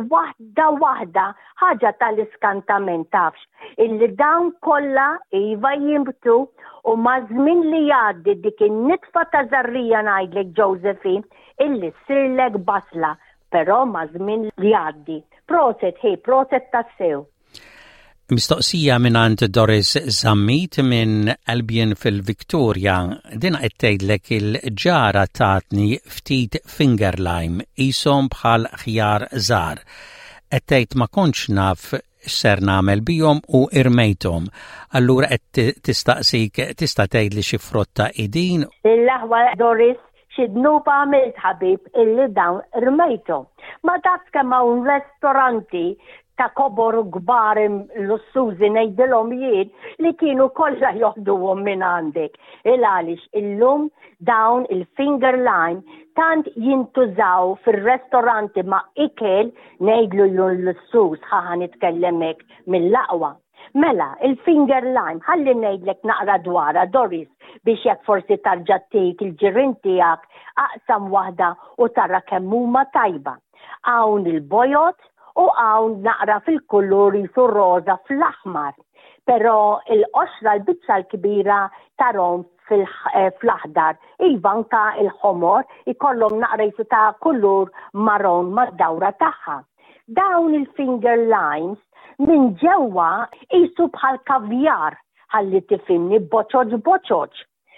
waħda ħaġa tal-iskantament tafx. Illi dawn kollha iva jimbtu u ma' żmien li jgħaddi dik in-nitfa ta' żarrija ngħidlek Josephine illi ssirlek basla, però ma' żmien li jgħaddi. Proset tassew. Mistoqsija minant Doris Zammit minn Albion fil-Victoria. Dina qed tgħidlek il-ġara tatni ftit finger lime qishom bħal ħjar żgħar. Qed tgħid ma kontx naf x'ser nagħmel bihom u irmejthom. Allura qed tistaqsik tista' tgħidli xi frotta idin. Il-aħwa Doris xidnuba għamilt ħabib illi dawn irmejthom. Ma taf kemm hawn ristoranti ta' kobor kbar lussużi ngħidilhom jien li kienu kollha joħduhom minn għandek. Għaliex illum dawn il-finger lime tant jintużaw fir-restoranti ma' ikel ngħidlu l-lussuż ħaħa nitkellem hekk mill-aqwa. Mela, il-finger lime, ħalli ngħidlek naqra dwarha Doris biex jekk forsi tarġa' tgħid il-ġirien tiegħek aqsam waħda u tara kemm huma tajba. Hawn il-bojot u hawn naqra fil-kulur jisu roża fl-aħmar. Però il-qoxra l-biċċa l-kbira tarhom fl-aħdar. Iva anke il-ħomor ikollhom naqra jisu ta' kulur marron mad-dawra tagħha. Dawn il-finger limes minn ġewwa qisu bħal kavjar ħalli tifhimni boċoġ.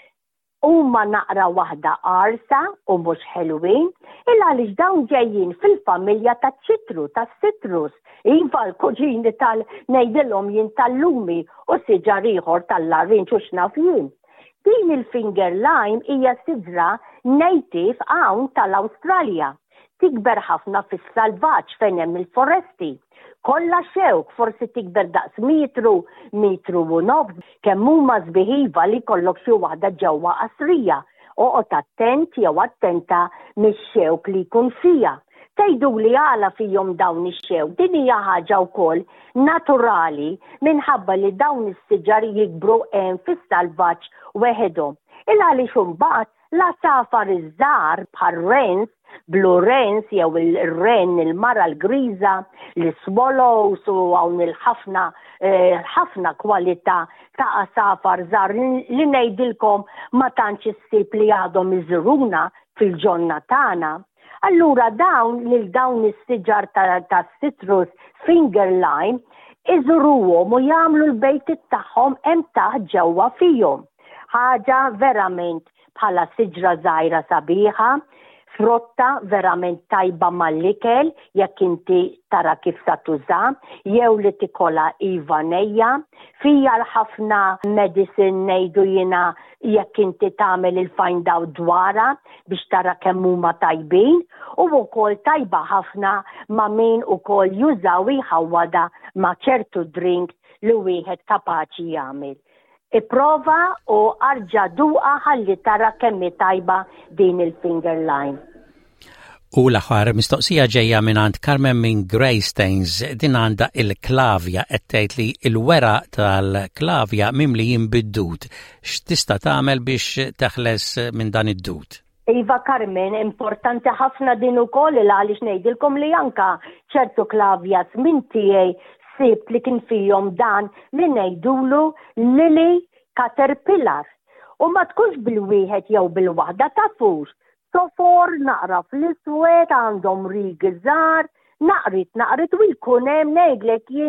Huma naqra waħda qarsa u mhux ħelwin, illa għaliex dawn ġejjin fil-familja tas-citrus. Iva l-kuġini ngħidilhom jien tal-lumi u siġar ieħor tal-larvinċ u x'naf jien. Din il-finger lime hija siġra native hawn tal-Awstralja. Tikber ħafna fis-salvaġġ fejn hemm il-foresti. kollha xewk forsi tikber daqs metru u nofs kemm huma sbiħiva li kollok xi waħda ġewwa qasrija. Oqgħod attent jew attenta mix-xewk li jkun fiha. Tgħidu li għala fihom dawn ix-xewk, din hija ħaġa wkoll naturali minħabba li dawn is-siġar jikbru hemm fis-salvaġġ weħedhom. Għaliex imbagħad l-asafar iż-żgħar bħal rens, blue rens jew il-ren il-mara l-griża, l-swallows u hawn ħafna kwalità ta' asafar żgħar li ngħidilkom ma tantx issib li għadhom iżuruna fil-ġonna tagħna. Allura dawn is-siġar ta' citrus finger lime iżuruhom u jagħmlu l-bejt tagħhom hemm taħt ġewwa fihom. Ħaġa verament bħala siġra żgħira sabiħa, frotta verament tajba mal-ikel jekk inti tara kif sa tuża, jew li tikola ivanejja, fija ħafna medicine ngħidu jiena jekk inti tagħmel il-find out dwarha biex tara kemm huma tajbin, u wkoll tajba ħafna ma' min ukoll jużaw jħawwada ma' ċertu drink li wieħed kapaċi jagħmel. Iprova u arġa duqa ħalli tara kemm tajba din il-finger lime. U l-aħħar mistoqsija ġejja mingħand Carmen minn Greystanes, din għandha il-klavja qed tgħid li l-wera tal-klavja mimli jinbid-dud. X'tista' tagħmel biex teħles minn dan id-dud? Iva Carmen, importanti ħafna din ukoll għaliex ngħidilkom li anka ċertu klavjas minn tiegħi sibt li kien fihom dan li ngħidulu lili caterpillar. U ma tkunx bil-wieħed jew bil-waħda tafux. Sofor naqra fl-iswed għandhom rigi żgħar, naqrit u jkun hemm ngħidlek jien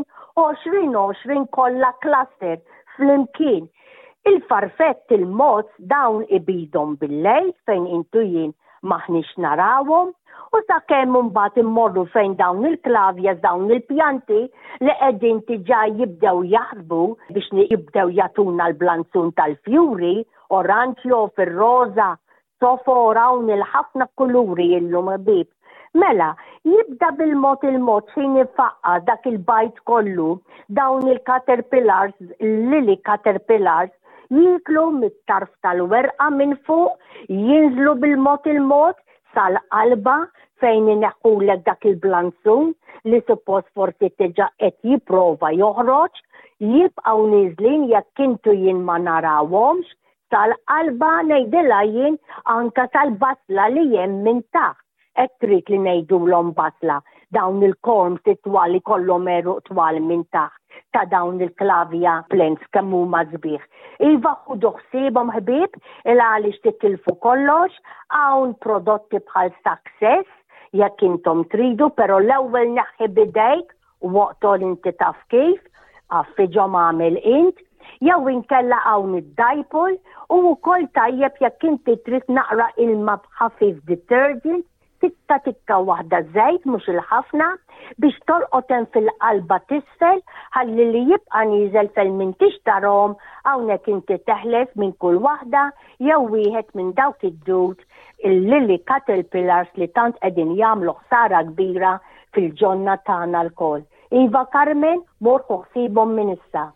20 kollha cluster flimkien. Il-farfett il-mozz dawn ibidhom bil-lejl fejn intu jien maħniex narawhom. U sakemm imbagħad immorru fejn dawn il-klavjas, dawn il-pjanti li qegħdin diġà jibdew jaħrbu biex jibdew jagħtuna l-blanzun tal-fjuri, oranġ fir-roża, sofor hawn il-ħafna kuluri illum bib. Mela, jibda bil-mod xejn ifaqqa dak il-bajt kollu, dawn il-caterpillars, lili caterpillars, jiklu mit-tarf tal-werqa minn fuq, jinżlu bil-mod sal-qalba fejn ineħħulek dak il-blanzun li suppost forsi tiġa qed jipprova joħroġ, jibqgħu niżlin jekk intu jien ma narawhomx, sal-qalba ngħidilha jien anke sal-basla li hemm minn taħt. Hekk trid li ngħidulhom basla, dawn il-korms it-twal ikollhom eruq twal minn taħt ta' dawn il-klavja plants kemm huma sbieħ. Iva ħudu ħsiebhom ħbieb għaliex titilfu kollox, hawn prodotti bħal Success jekk intom tridu, però l-ewwel neħħi bidejk u waqthol inti taf kif, affiġhom għamel int, jew inkella hawn id-dajpol u wkoll tajjeb jekk inti trid naqra ilma b'ħafif detergent, tikka waħda żejt mhux il-ħafna biex tolqot hemm fil-qalba tisfel ħalli li jibqa' nieżel fel minn tixtarhom hawnhekk inti teħles minn kull waħda jew wieħed minn dawk id-dud il-lili caterpillars li tant qegħdin jagħmlu ħsara kbira fil-ġonna tagħna l-koll. Iva Carmen, morħu ħsiebhom minn issa.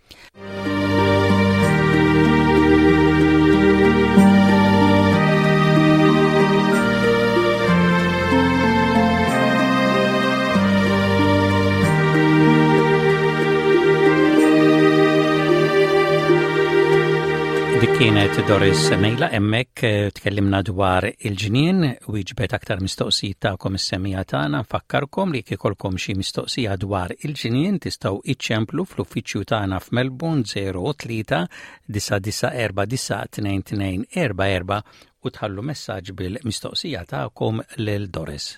Kienet Doris Mejla emmek tkellimna dwar il-ġnien u iġbet aktar mistoqsijiet ta'kom is-semija tagħna. Nfakkarkom li kikolkom xi mistoqsija dwar il-ġnien tistgħu iċċemplu fl-uffiċċju tagħna f'Melbourne 03 994 2244 u tħallu messaġġ bil-mistoqsija ta'kom lil Doris.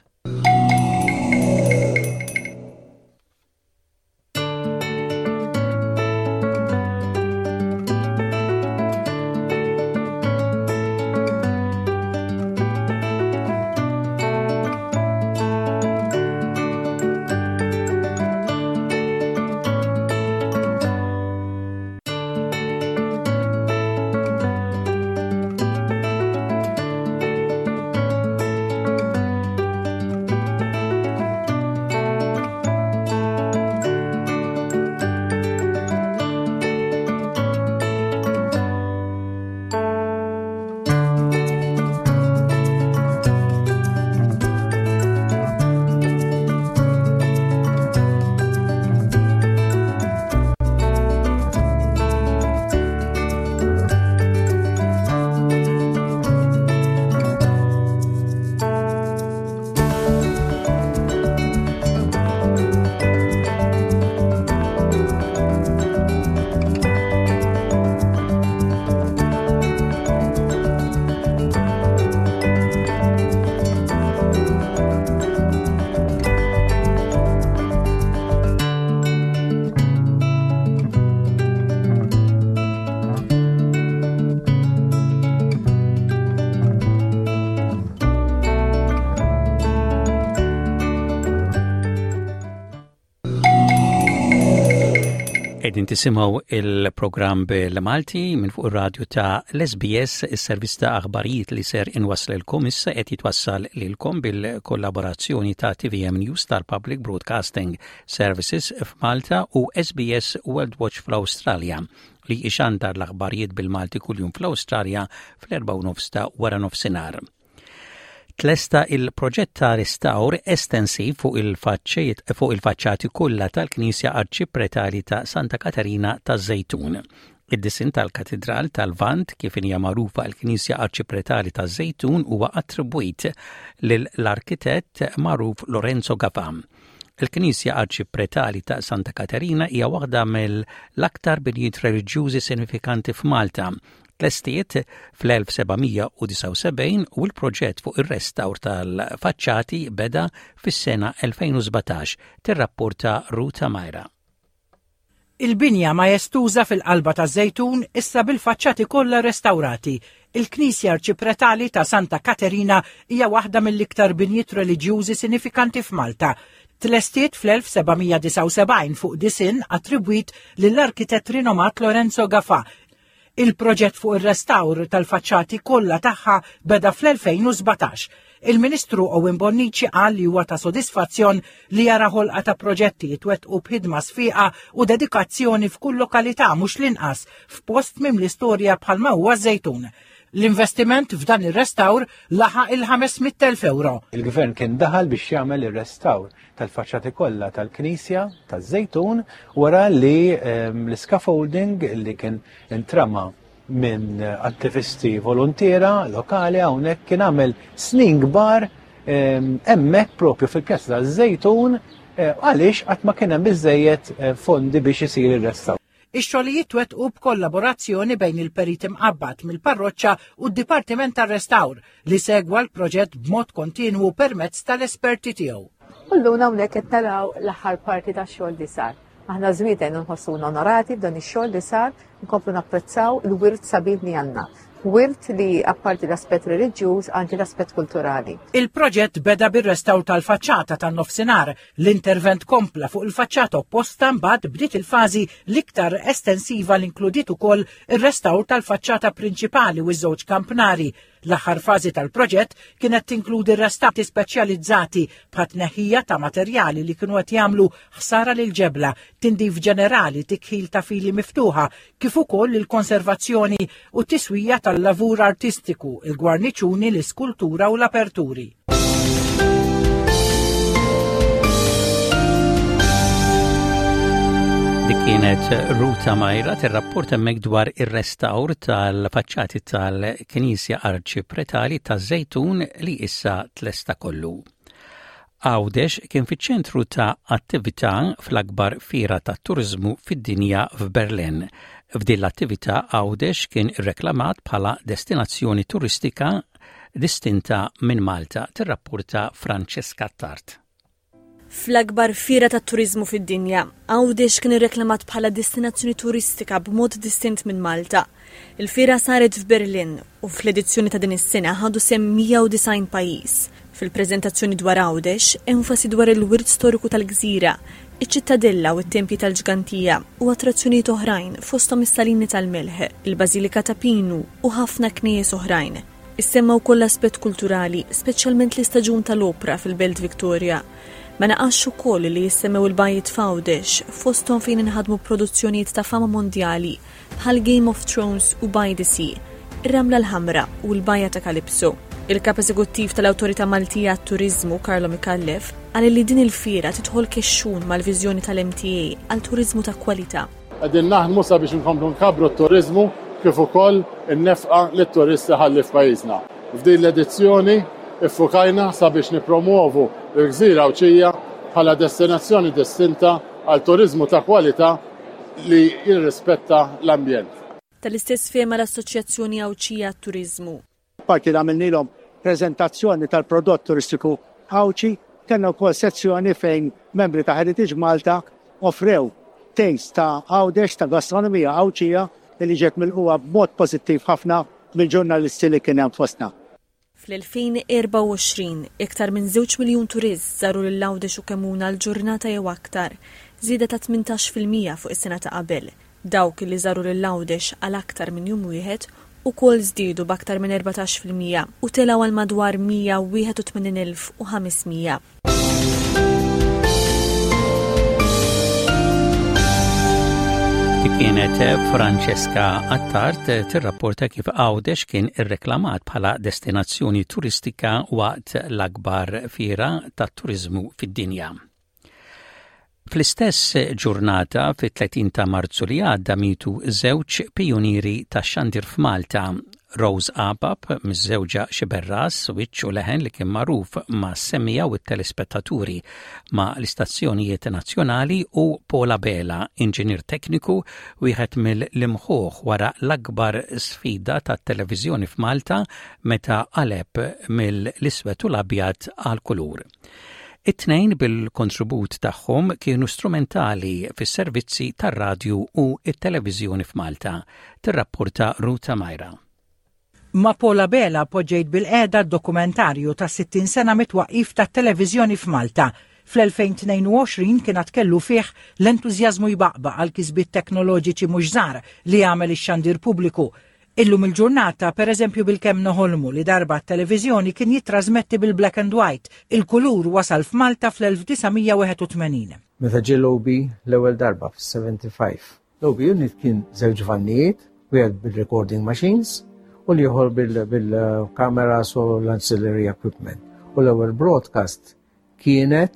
Qegħdin tisimgħu il-programm bil-Malti minn fuq ir-radju ta' l-SBS, is-servizz ta' aħbarijiet li ser inwasslilkom issa qed jitwassal lilkom bil-kollaborazzjoni ta' TVM News tal-Public Broadcasting Services f'Malta u SBS World Watch fl-Awstralja li ixandar l-aħbarijiet bil-Malti kuljum fl-Awstralja fl-4:30 ta' wara nofsinhar. Tlesta il-proġett ta' restawr estensiv fuq il-faċċati kollha tal-Knisja Arċipretali ta' Santa Katarina ta' Żejtun. Id-disin tal-Katedral tal-Vant kif hija magħrufa l-Knisja Arċipretali ta' Żejtun huwa attribwit lill-arkitett magħruf Lorenzo Gafam. Il-Knisja Arċipretali ta' Santa Katarina hija waħda mill-aktar binjiet reliġjużi sinifikanti f'Malta. Tlestiet fl-1779 u l-proġett fuq ir-restawr tal-faċċati beda fis-sena 2017, tirrapporta Ruta Majra. Il-binja majestuża fil-qalba ta' Żejtun issa bil-faċċati kollha restawrati. Il-Knisja Arċipretali ta' Santa Katerina hija waħda mill-iktar binjiet reliġjużi sinifikanti f'Malta. Tlestiet fl-1779 fuq disin attribwit lill-arkitett rinomat Lorenzo Gafà. Il-proġett fuq ir-restawr tal-faċċati kollha tagħha beda fl-2017. Il-Ministru Owen Bonnici qal li huwa ta' sodisfazzjon li jara ħolqa ta' proġetti jitwettqu b'ħidma sfiqa u dedikazzjoni f'kull lokalità mhux l-inqas f'post mim l-istorja bħalma huwa Żejtun. L-investiment f'dan ir-restawr laħaq il-500,000 euro. Il-Gvern kien daħal biex jagħmel ir-restawr tal-faċċati kollha tal-Knisja taż-Żejtun wara li l-scaffolding li kien intrama minn attivisti volontiera lokali hawnhekk kien għamel snin kbar hemmhekk propju fil-Pjazza taż-Żejtun għaliex qatt ma kien hemm biżżejjed fondi biex isir ir-restawr. Ix-xogħlijiet twettqu b'kollaborazzjoni bejn il-perit imqabbad mill-parroċċa u d-Dipartiment tar-Restawr li segwa l-proġett b'mod kontinwu permezz tal-esperti tiegħu. Kulluna hawnhekk qed naraw l-aħħar parti tax-xogħol li sar. Aħna żwieten nħossuna onorati b'dan ix-xogħol li sar, nkomplu napprezzaw il-wirt sabiħ li għandna. Wirt li apparti l-aspett reliġjuż anke l-aspett kulturali. Il-proġett beda bir-restawr tal-faċċata tan-nofsinhar. L-intervent kompla fuq il-faċċata opposta mbagħad bdiet il-fażi l-iktar estensiva li inkludiet ukoll ir-restawr tal-faċċata prinċipali u ż-żewġ kampnari. L-aħħar fażi tal-proġett kienet tinkludi restawri speċjalizzati bħat tneħħija ta' materjali li kienu qed jagħmlu ħsara lil ġebla, tindif ġenerali, tikħil ta' fili miftuħa, kif ukoll il-konservazzjoni u t-tiswija tal-lavur artistiku, il-gwarniċuni, l-iskultura u l-aperturi. Dik kienet Ruta Majra tirrapport hemmhekk dwar ir-restawr tal-faċċati tal-Knisja Arċipretali ta' Żejtun li issa tlesta kollu. Għawdex kien fiċ-ċentru ta' attività fl-akbar fiera ta' turiżmu fid-dinja f'Berlin. F'din l-attività Għawdex kien irreklamat bħala destinazzjoni turistika distinta minn Malta, tirrapporta Franceska Tart. Fl-akbar fiera tat turiżmu fid-dinja, Għawdex kien irreklamat bħala destinazzjoni turistika b'mod distint minn Malta. Il-fiera saret f'Berlin u fl-edizzjoni ta' din is-sena ħadu sem 190 pajjiż. Fil-preżentazzjoni dwar Għawdex enfasi dwar il-wirt storiku tal-gżira, iċ-ċittadella u t-tempji tal-ġgantija u attrazzjonijiet oħrajn fosthom is-salini tal-Melħ, il-Bażilika ta' Pinu u ħafna knies oħrajn. Issemma wkoll aspett kulturali, speċjalment l-istaġun tal-opra fil-Belt Victoria. Ma naqax ukoll li jissemmew il-bajjiet f'Għawdex fosthom fejn inħadmu produzzjonijiet ta' fama mondjali bħal Game of Thrones u By the Sea, ir-Ramla l-Ħamra u l-Bajja ta' Kalipso. Il-kap eżekuttiv tal-Awtorità Maltija għat-Turiżmu Karlo Mikallef qal li din il-fiera tidħol kexxun mal-viżjoni tal-MTA għal turiżmu ta' kwalità. Qegħdin naħdmu sabiex inkomplu nkabru t-turiżmu kif ukoll in-nefqa lit-turisti ħalli f'pajjiżna. F'din l-edizzjoni iffukajna sabiex nippromuovu l-Gżira Awċija bħala destinazzjoni distinta għal turiżmu ta' kwalità li jirrispetta l-ambjent. Tal-istess fehma l-Assoċjazzjoni Awċija għat-Turiżmu. Parti għamilnilhom preżentazzjoni tal-prodott turistiku Awċi, kellna wkoll sezzjoni fejn membri ta' Heritage Malta offrew taste ta' Għawdex ta' gastronomija Awċija li ġiet milquha b'mod pożittiv ħafna mill-ġurnalisti li kien hemm fostna. Fl-2024 iktar minn 2 miljun turist żaru lil Għawdex u Kemuna l-ġurnata jew aktar. żieda ta' 18% fuq is-sena ta' qabel. Dawk li żaru lil-Għawdex għal aktar minn jum wieħed ukoll żdiedu b'aktar minn 14% u telgħu għal madwar 181,500. Kienet Francesca Attart tirrapporta kif Għawdex kien irreklamat bħala destinazzjoni turistika waqt l-akbar fiera tat-turiżmu fid-dinja. Fl-istess ġurnata fit-30 ta' Marzu li għadda mitu żewġ pioniri tax-xandir f'Malta, Rose Apap, miż-żewġa Xiberras, wiċċ u leħen li kien magħruf ma' semmija u t-telespettaturi ma' l-istazzjonijiet nazzjonali u Paula Bela, inġinier tekniku wieħed mill-imħuħ wara l-akbar sfida tat-televiżjoni f'Malta meta qaleb mill-iswed u l-abjad għal kulur. It-tnejn bil-kontribut tagħhom kienu strumentali fis-servizzi tar-radju u t-televiżjoni f'Malta. Tirrapporta Ruta Majra. Ma' Paula Bela poġġejt bil-qiegħda dokumentarju ta' 60 sena mitwaqqif tat-televiżjoni f'Malta. Fl-2022 kienet kellu fih l-entużjażmu jbaqba għal kisbiet teknoloġiċi mhux żgħar li jagħmel ix-xandir pubbliku. Illum il-ġurnata, pereżempju bil-kemm noħolmu li darba t-televiżjoni kien jittrażmetti bil-black and white, il-kulur wasal f'Malta fl-1981. Meta ġie l-OB l-ewwel darba f'75. L-OB unit kien żewġ vannijiet, wieħed bil-recording machines u li ieħor bil-kameras u l-ancillary equipment. U l-ewwel broadcast kienet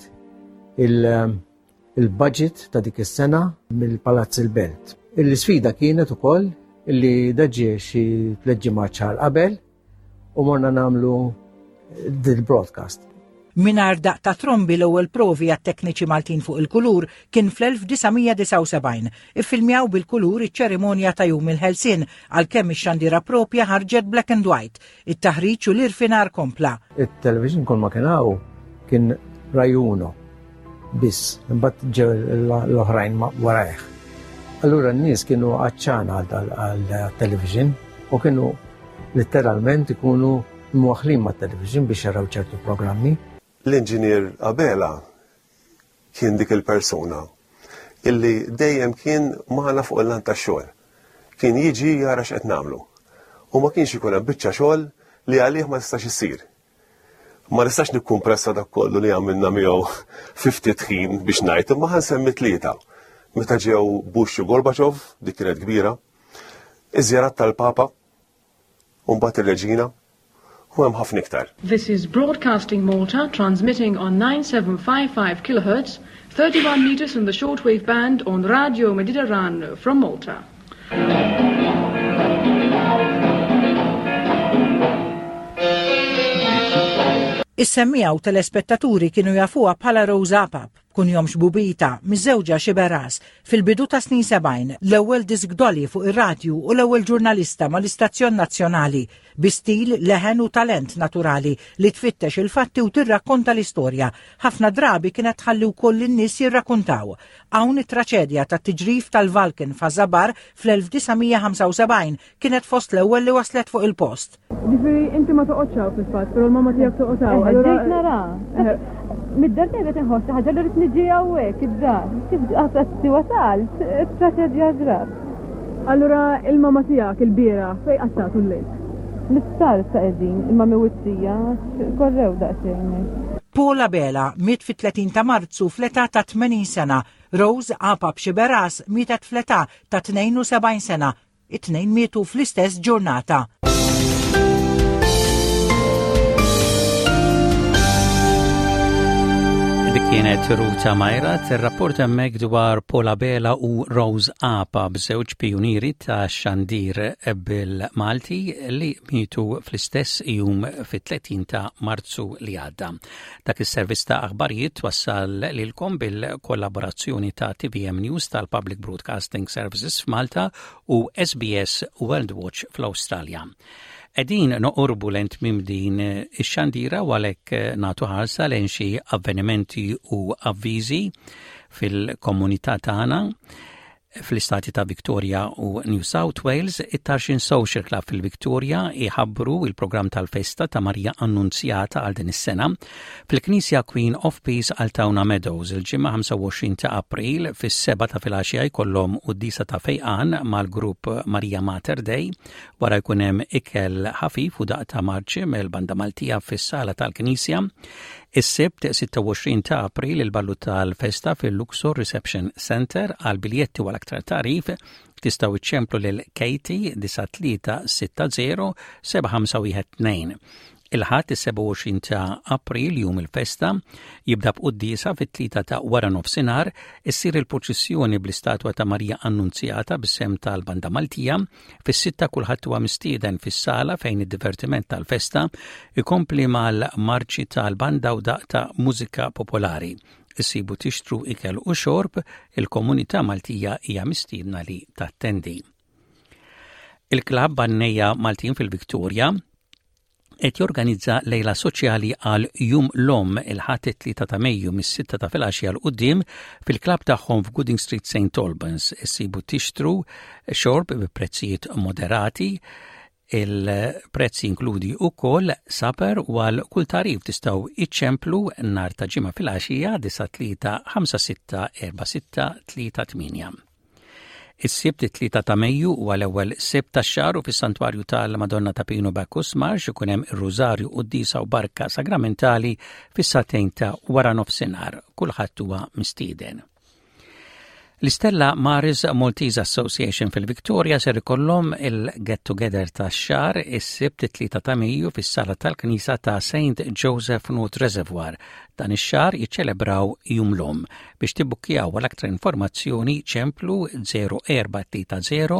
il-budget ta' dik is-sena mill-Palazz il-Belt. Il-sfida kienet ukoll illi daġġie xi 3 ġimgħat xahar qabel u morna nagħmlu dil-broadcast. Mingħajr daq ta' trombi l-ewwel provi għat-tekniċi Maltin fuq il-kulur kien fl-1979. Iffilmjaw bil-kulur iċ-ċerimonja ta' jum il-ħelsien għalkemm ix-xandira propja ħarġet black and white. It-taħriġ u l-irfinar kompla. It-television kol ma kien Rai Uno biss, imbagħad ġew l-oħrajn warajh. Allura n-nies kienu għaċċana għal-television u kienu letteralment ikunu mwaħlin ma' television biex jaraw ċertu programmi. L-inġinier Abela kien dik il-persuna illi dejjem kien maħna fuq il-lan tax-xogħol. Kien jiġi jara x'qed nagħmlu. U ma kienx ikun hemm biċċa xogħol li għalih ma tistax issir. Ma nistax nikkumpressa dak kollu li għamilna miegħu 50 ħin biex ngħid, imma ħansemmi 3. Meta ġew Bush u Gorbachev, dik kienet kbira, iż-żjarat tal-Papa, u mbagħad ir-Reġina, u hemm ħafna iktar. This is Broadcasting Malta, transmitting on 9755 kHz, 31 meters in the shortwave band on Radio Mediterranean from Malta. Is-semmija u telespettaturi kienu jafuha bħala Rose Apap, kun jom xbubita, miż-żewġa Xiberras, fil-bidu ta' snin 70, l-ewwel disk dolly fuq ir-radju u l-ewwel ġurnalista mal-Istazzjon Nazzjonali, bi stil, leħen u talent naturali li tfittex il-fatti u tirrakkonta l-istorja. Ħafna drabi kienet tħalli wkoll in-nies jirrakkuntaw. Hawn it-traċedja tat-tiġrif tal-Valken f'Ażabar fl-1975 kienet fost l-ewwel li waslet fuq il-post. Ġifieri inti ma toqgħodx fil-fatt, però l-mamma tiegħek toqgħod. Ġejt nara. Mid-dar tiegħek inħoss ħaġa li rid niġi hawnhekk id-dar. Kif qassi wasalt, it-traċedja ġrat. Allura il-mamma tiegħek il-biera fejn qassatu l-lejl? L-isptar sa' qegħdin, imma miwittija korrew daqsxejn. Paula Bela miet fit-30 ta' Marzu fl-età ta' 80 sena. Rose Apap Xiberras mietet fl-età ta' 72 sena. It-tnejn mietu fl-istess ġurnata. Kienet Ruta Majra tirrapporta hemmhekk dwar Paula Bela u Rose Apap, b'żewġ pioniri ta' xandir bil-Malti li mietu fl-istess jum fit-30 ta' Marzu li għadda. Dak is-servizz ta' aħbarijiet wassal lilkom bil-kollaborazzjoni ta' TVM News tal-Public Broadcasting Services f'Malta u SBS World Watch fl-Awstralja. Edin noqorbu l-entmim din ix-xandira għalhekk nagħtu ħarsa lejn xi avvenimenti u avviżi fil-komunità tagħna. Fl-istati ta' Victoria u New South Wales, it-Tarshin Social Club fil-Victoria iħabbru il-programm tal-festa ta' Marija Annunzjata għal din is-sena fil-Knisja Queen of Peace għal Tawna Meadows il-ġimgħa 25 ta' April fis-7 ta' filgħaxija jkollhom qudiesa ta' fejqan mal-grupp Marija Mater Day wara jkun hemm ikel ħafif u daqta marċi mill-Banda Maltija fis-sala tal-Knisja. Is-Sibt 26 ta' April il-ballu tal-festa fil-Luxor Reception Center għal biljetti u aktar tarif tistgħu iċċemplu lil Katie 9360 7512. Il-ħadd is-27 ta' April jum il-festa jibda b'qudiesa fit-3 ta' wara nofsinhar issir il-proċessjoni bl-istatwa ta' Marija Annunzjata bis-sem tal-Banda Maltija, fis-6 kulħadd huwa mistieden fis-sala fejn id-divertiment tal-festa ikompli mal-marċi tal-banda u daqta mużika popolari. Issibu tixtru ikel u xorb, il-komunità Maltija hija mistiedna li tattendi. Il-klabb Bannejja Maltin fil-Viktorja qed jorganizza lejla soċjali għal Jum l-Om il-ħadd 3 ta' Mejju mis-6 ta' filgħaxija l qudiem fil-klabb tagħhom f'Gooding Street St. Albans. Issibu tixtru xorb bi prezzijiet moderati. Il-prezzi inkludi wkoll saper u għal kull tarif tistgħu iċċemplu nhar ta' ġimgħa filgħaxija 9-3-5-6-4-6-3-8. Is-Sibt 3 ta' Mejju huwa l-ewwel sibt tax-xahar u fis-Santwarju tal-Madonna ta' Pino Bacchus Marx ikun hemm ir-Rużarju qudiesa u barka sagramentali fis-satejn ta' wara nofsinhar. Kulħadd huwa mistieden. L-Istella Maris Maltese Association fil-Victoria ser ikollhom il-get together tax-xahar is-Sibt 3 ta' Mejju fis-sala tal-Knisja ta' St. Joseph Nut Reservoir. Dan ix-xahar jiċċelebraw Jum l-Om. Biex tibbukkjaw għal aktar informazzjoni ċemplu 0430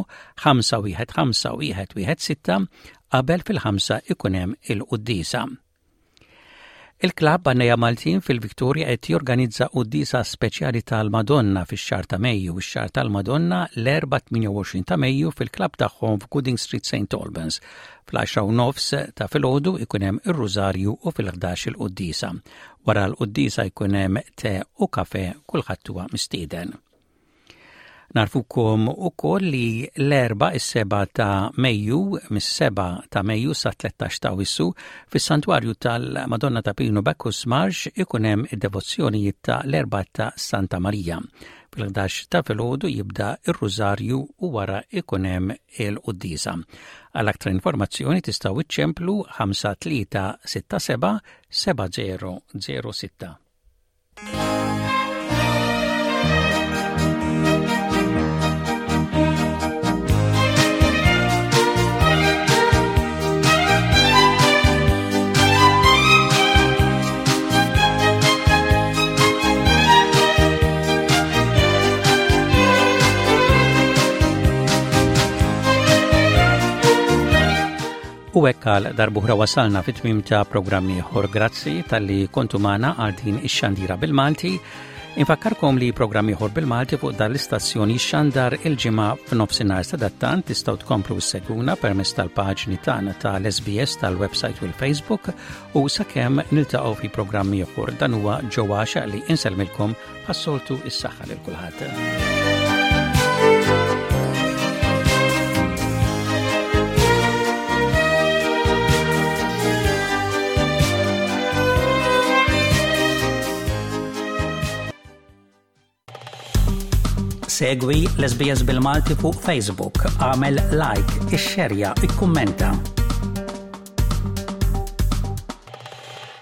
515 qabel fil-5 ikun hemm il-qudiesa. Il-klabb Bannejja Maltin fil-Viktorja qed jorganizza qudiesa speċjali tal-Madonna fix-xahar ta' Mejju u x-xahar tal-Madonna l-4-28 ta' Mejju fil-klabb tagħhom f'Gooding Street St. Albans. Fl-10:30 ta' filgħodu ikun hemm ir-Rużarju u fil-11 il-qudiesa. Wara l-qudiesa jkun hemm te u kafe kulħadd huwa mistieden. Narfukom ukoll li l-4 is-7 ta' Mejju mis-7 ta' Mejju sa 13 ta' Wissu fis-Santwarju tal-Madonna ta' Pino Bacchus Marx ikun hemm id-devozzjonijiet ta' l-4 ta' Santa Marija. Fil-11 ta' filgħodu jibda ir-Rużarju u wara ikun hemm il-qudiesa. Għal aktar informazzjoni tistgħu iċċemplu 5367 7006. U hekk għal darbuħra wasalna fit-tmiem ta' programmi ieħor. Grazzi tal-li kontu magħna għal din ix-xandira bil-Malti. Infakkarkom li programmi ieħor bil-Malti fuq dan l-istazzjoni xandar il-ġimgħa f'nofsinhar sadattant tistgħu tkomplu ssegwuna permezz tal-paġni tagħna tal-SBS tal-website u l-Facebook u sakemm niltaqgħu fi programmi ieħor. Dan huwa ġewwaxa li inselmilkom ħassoltu is-saħħa lil kulħadd. Segwi l-SBS bil-Malti fuq Facebook, għamel like, ixxerja, ikkummenta.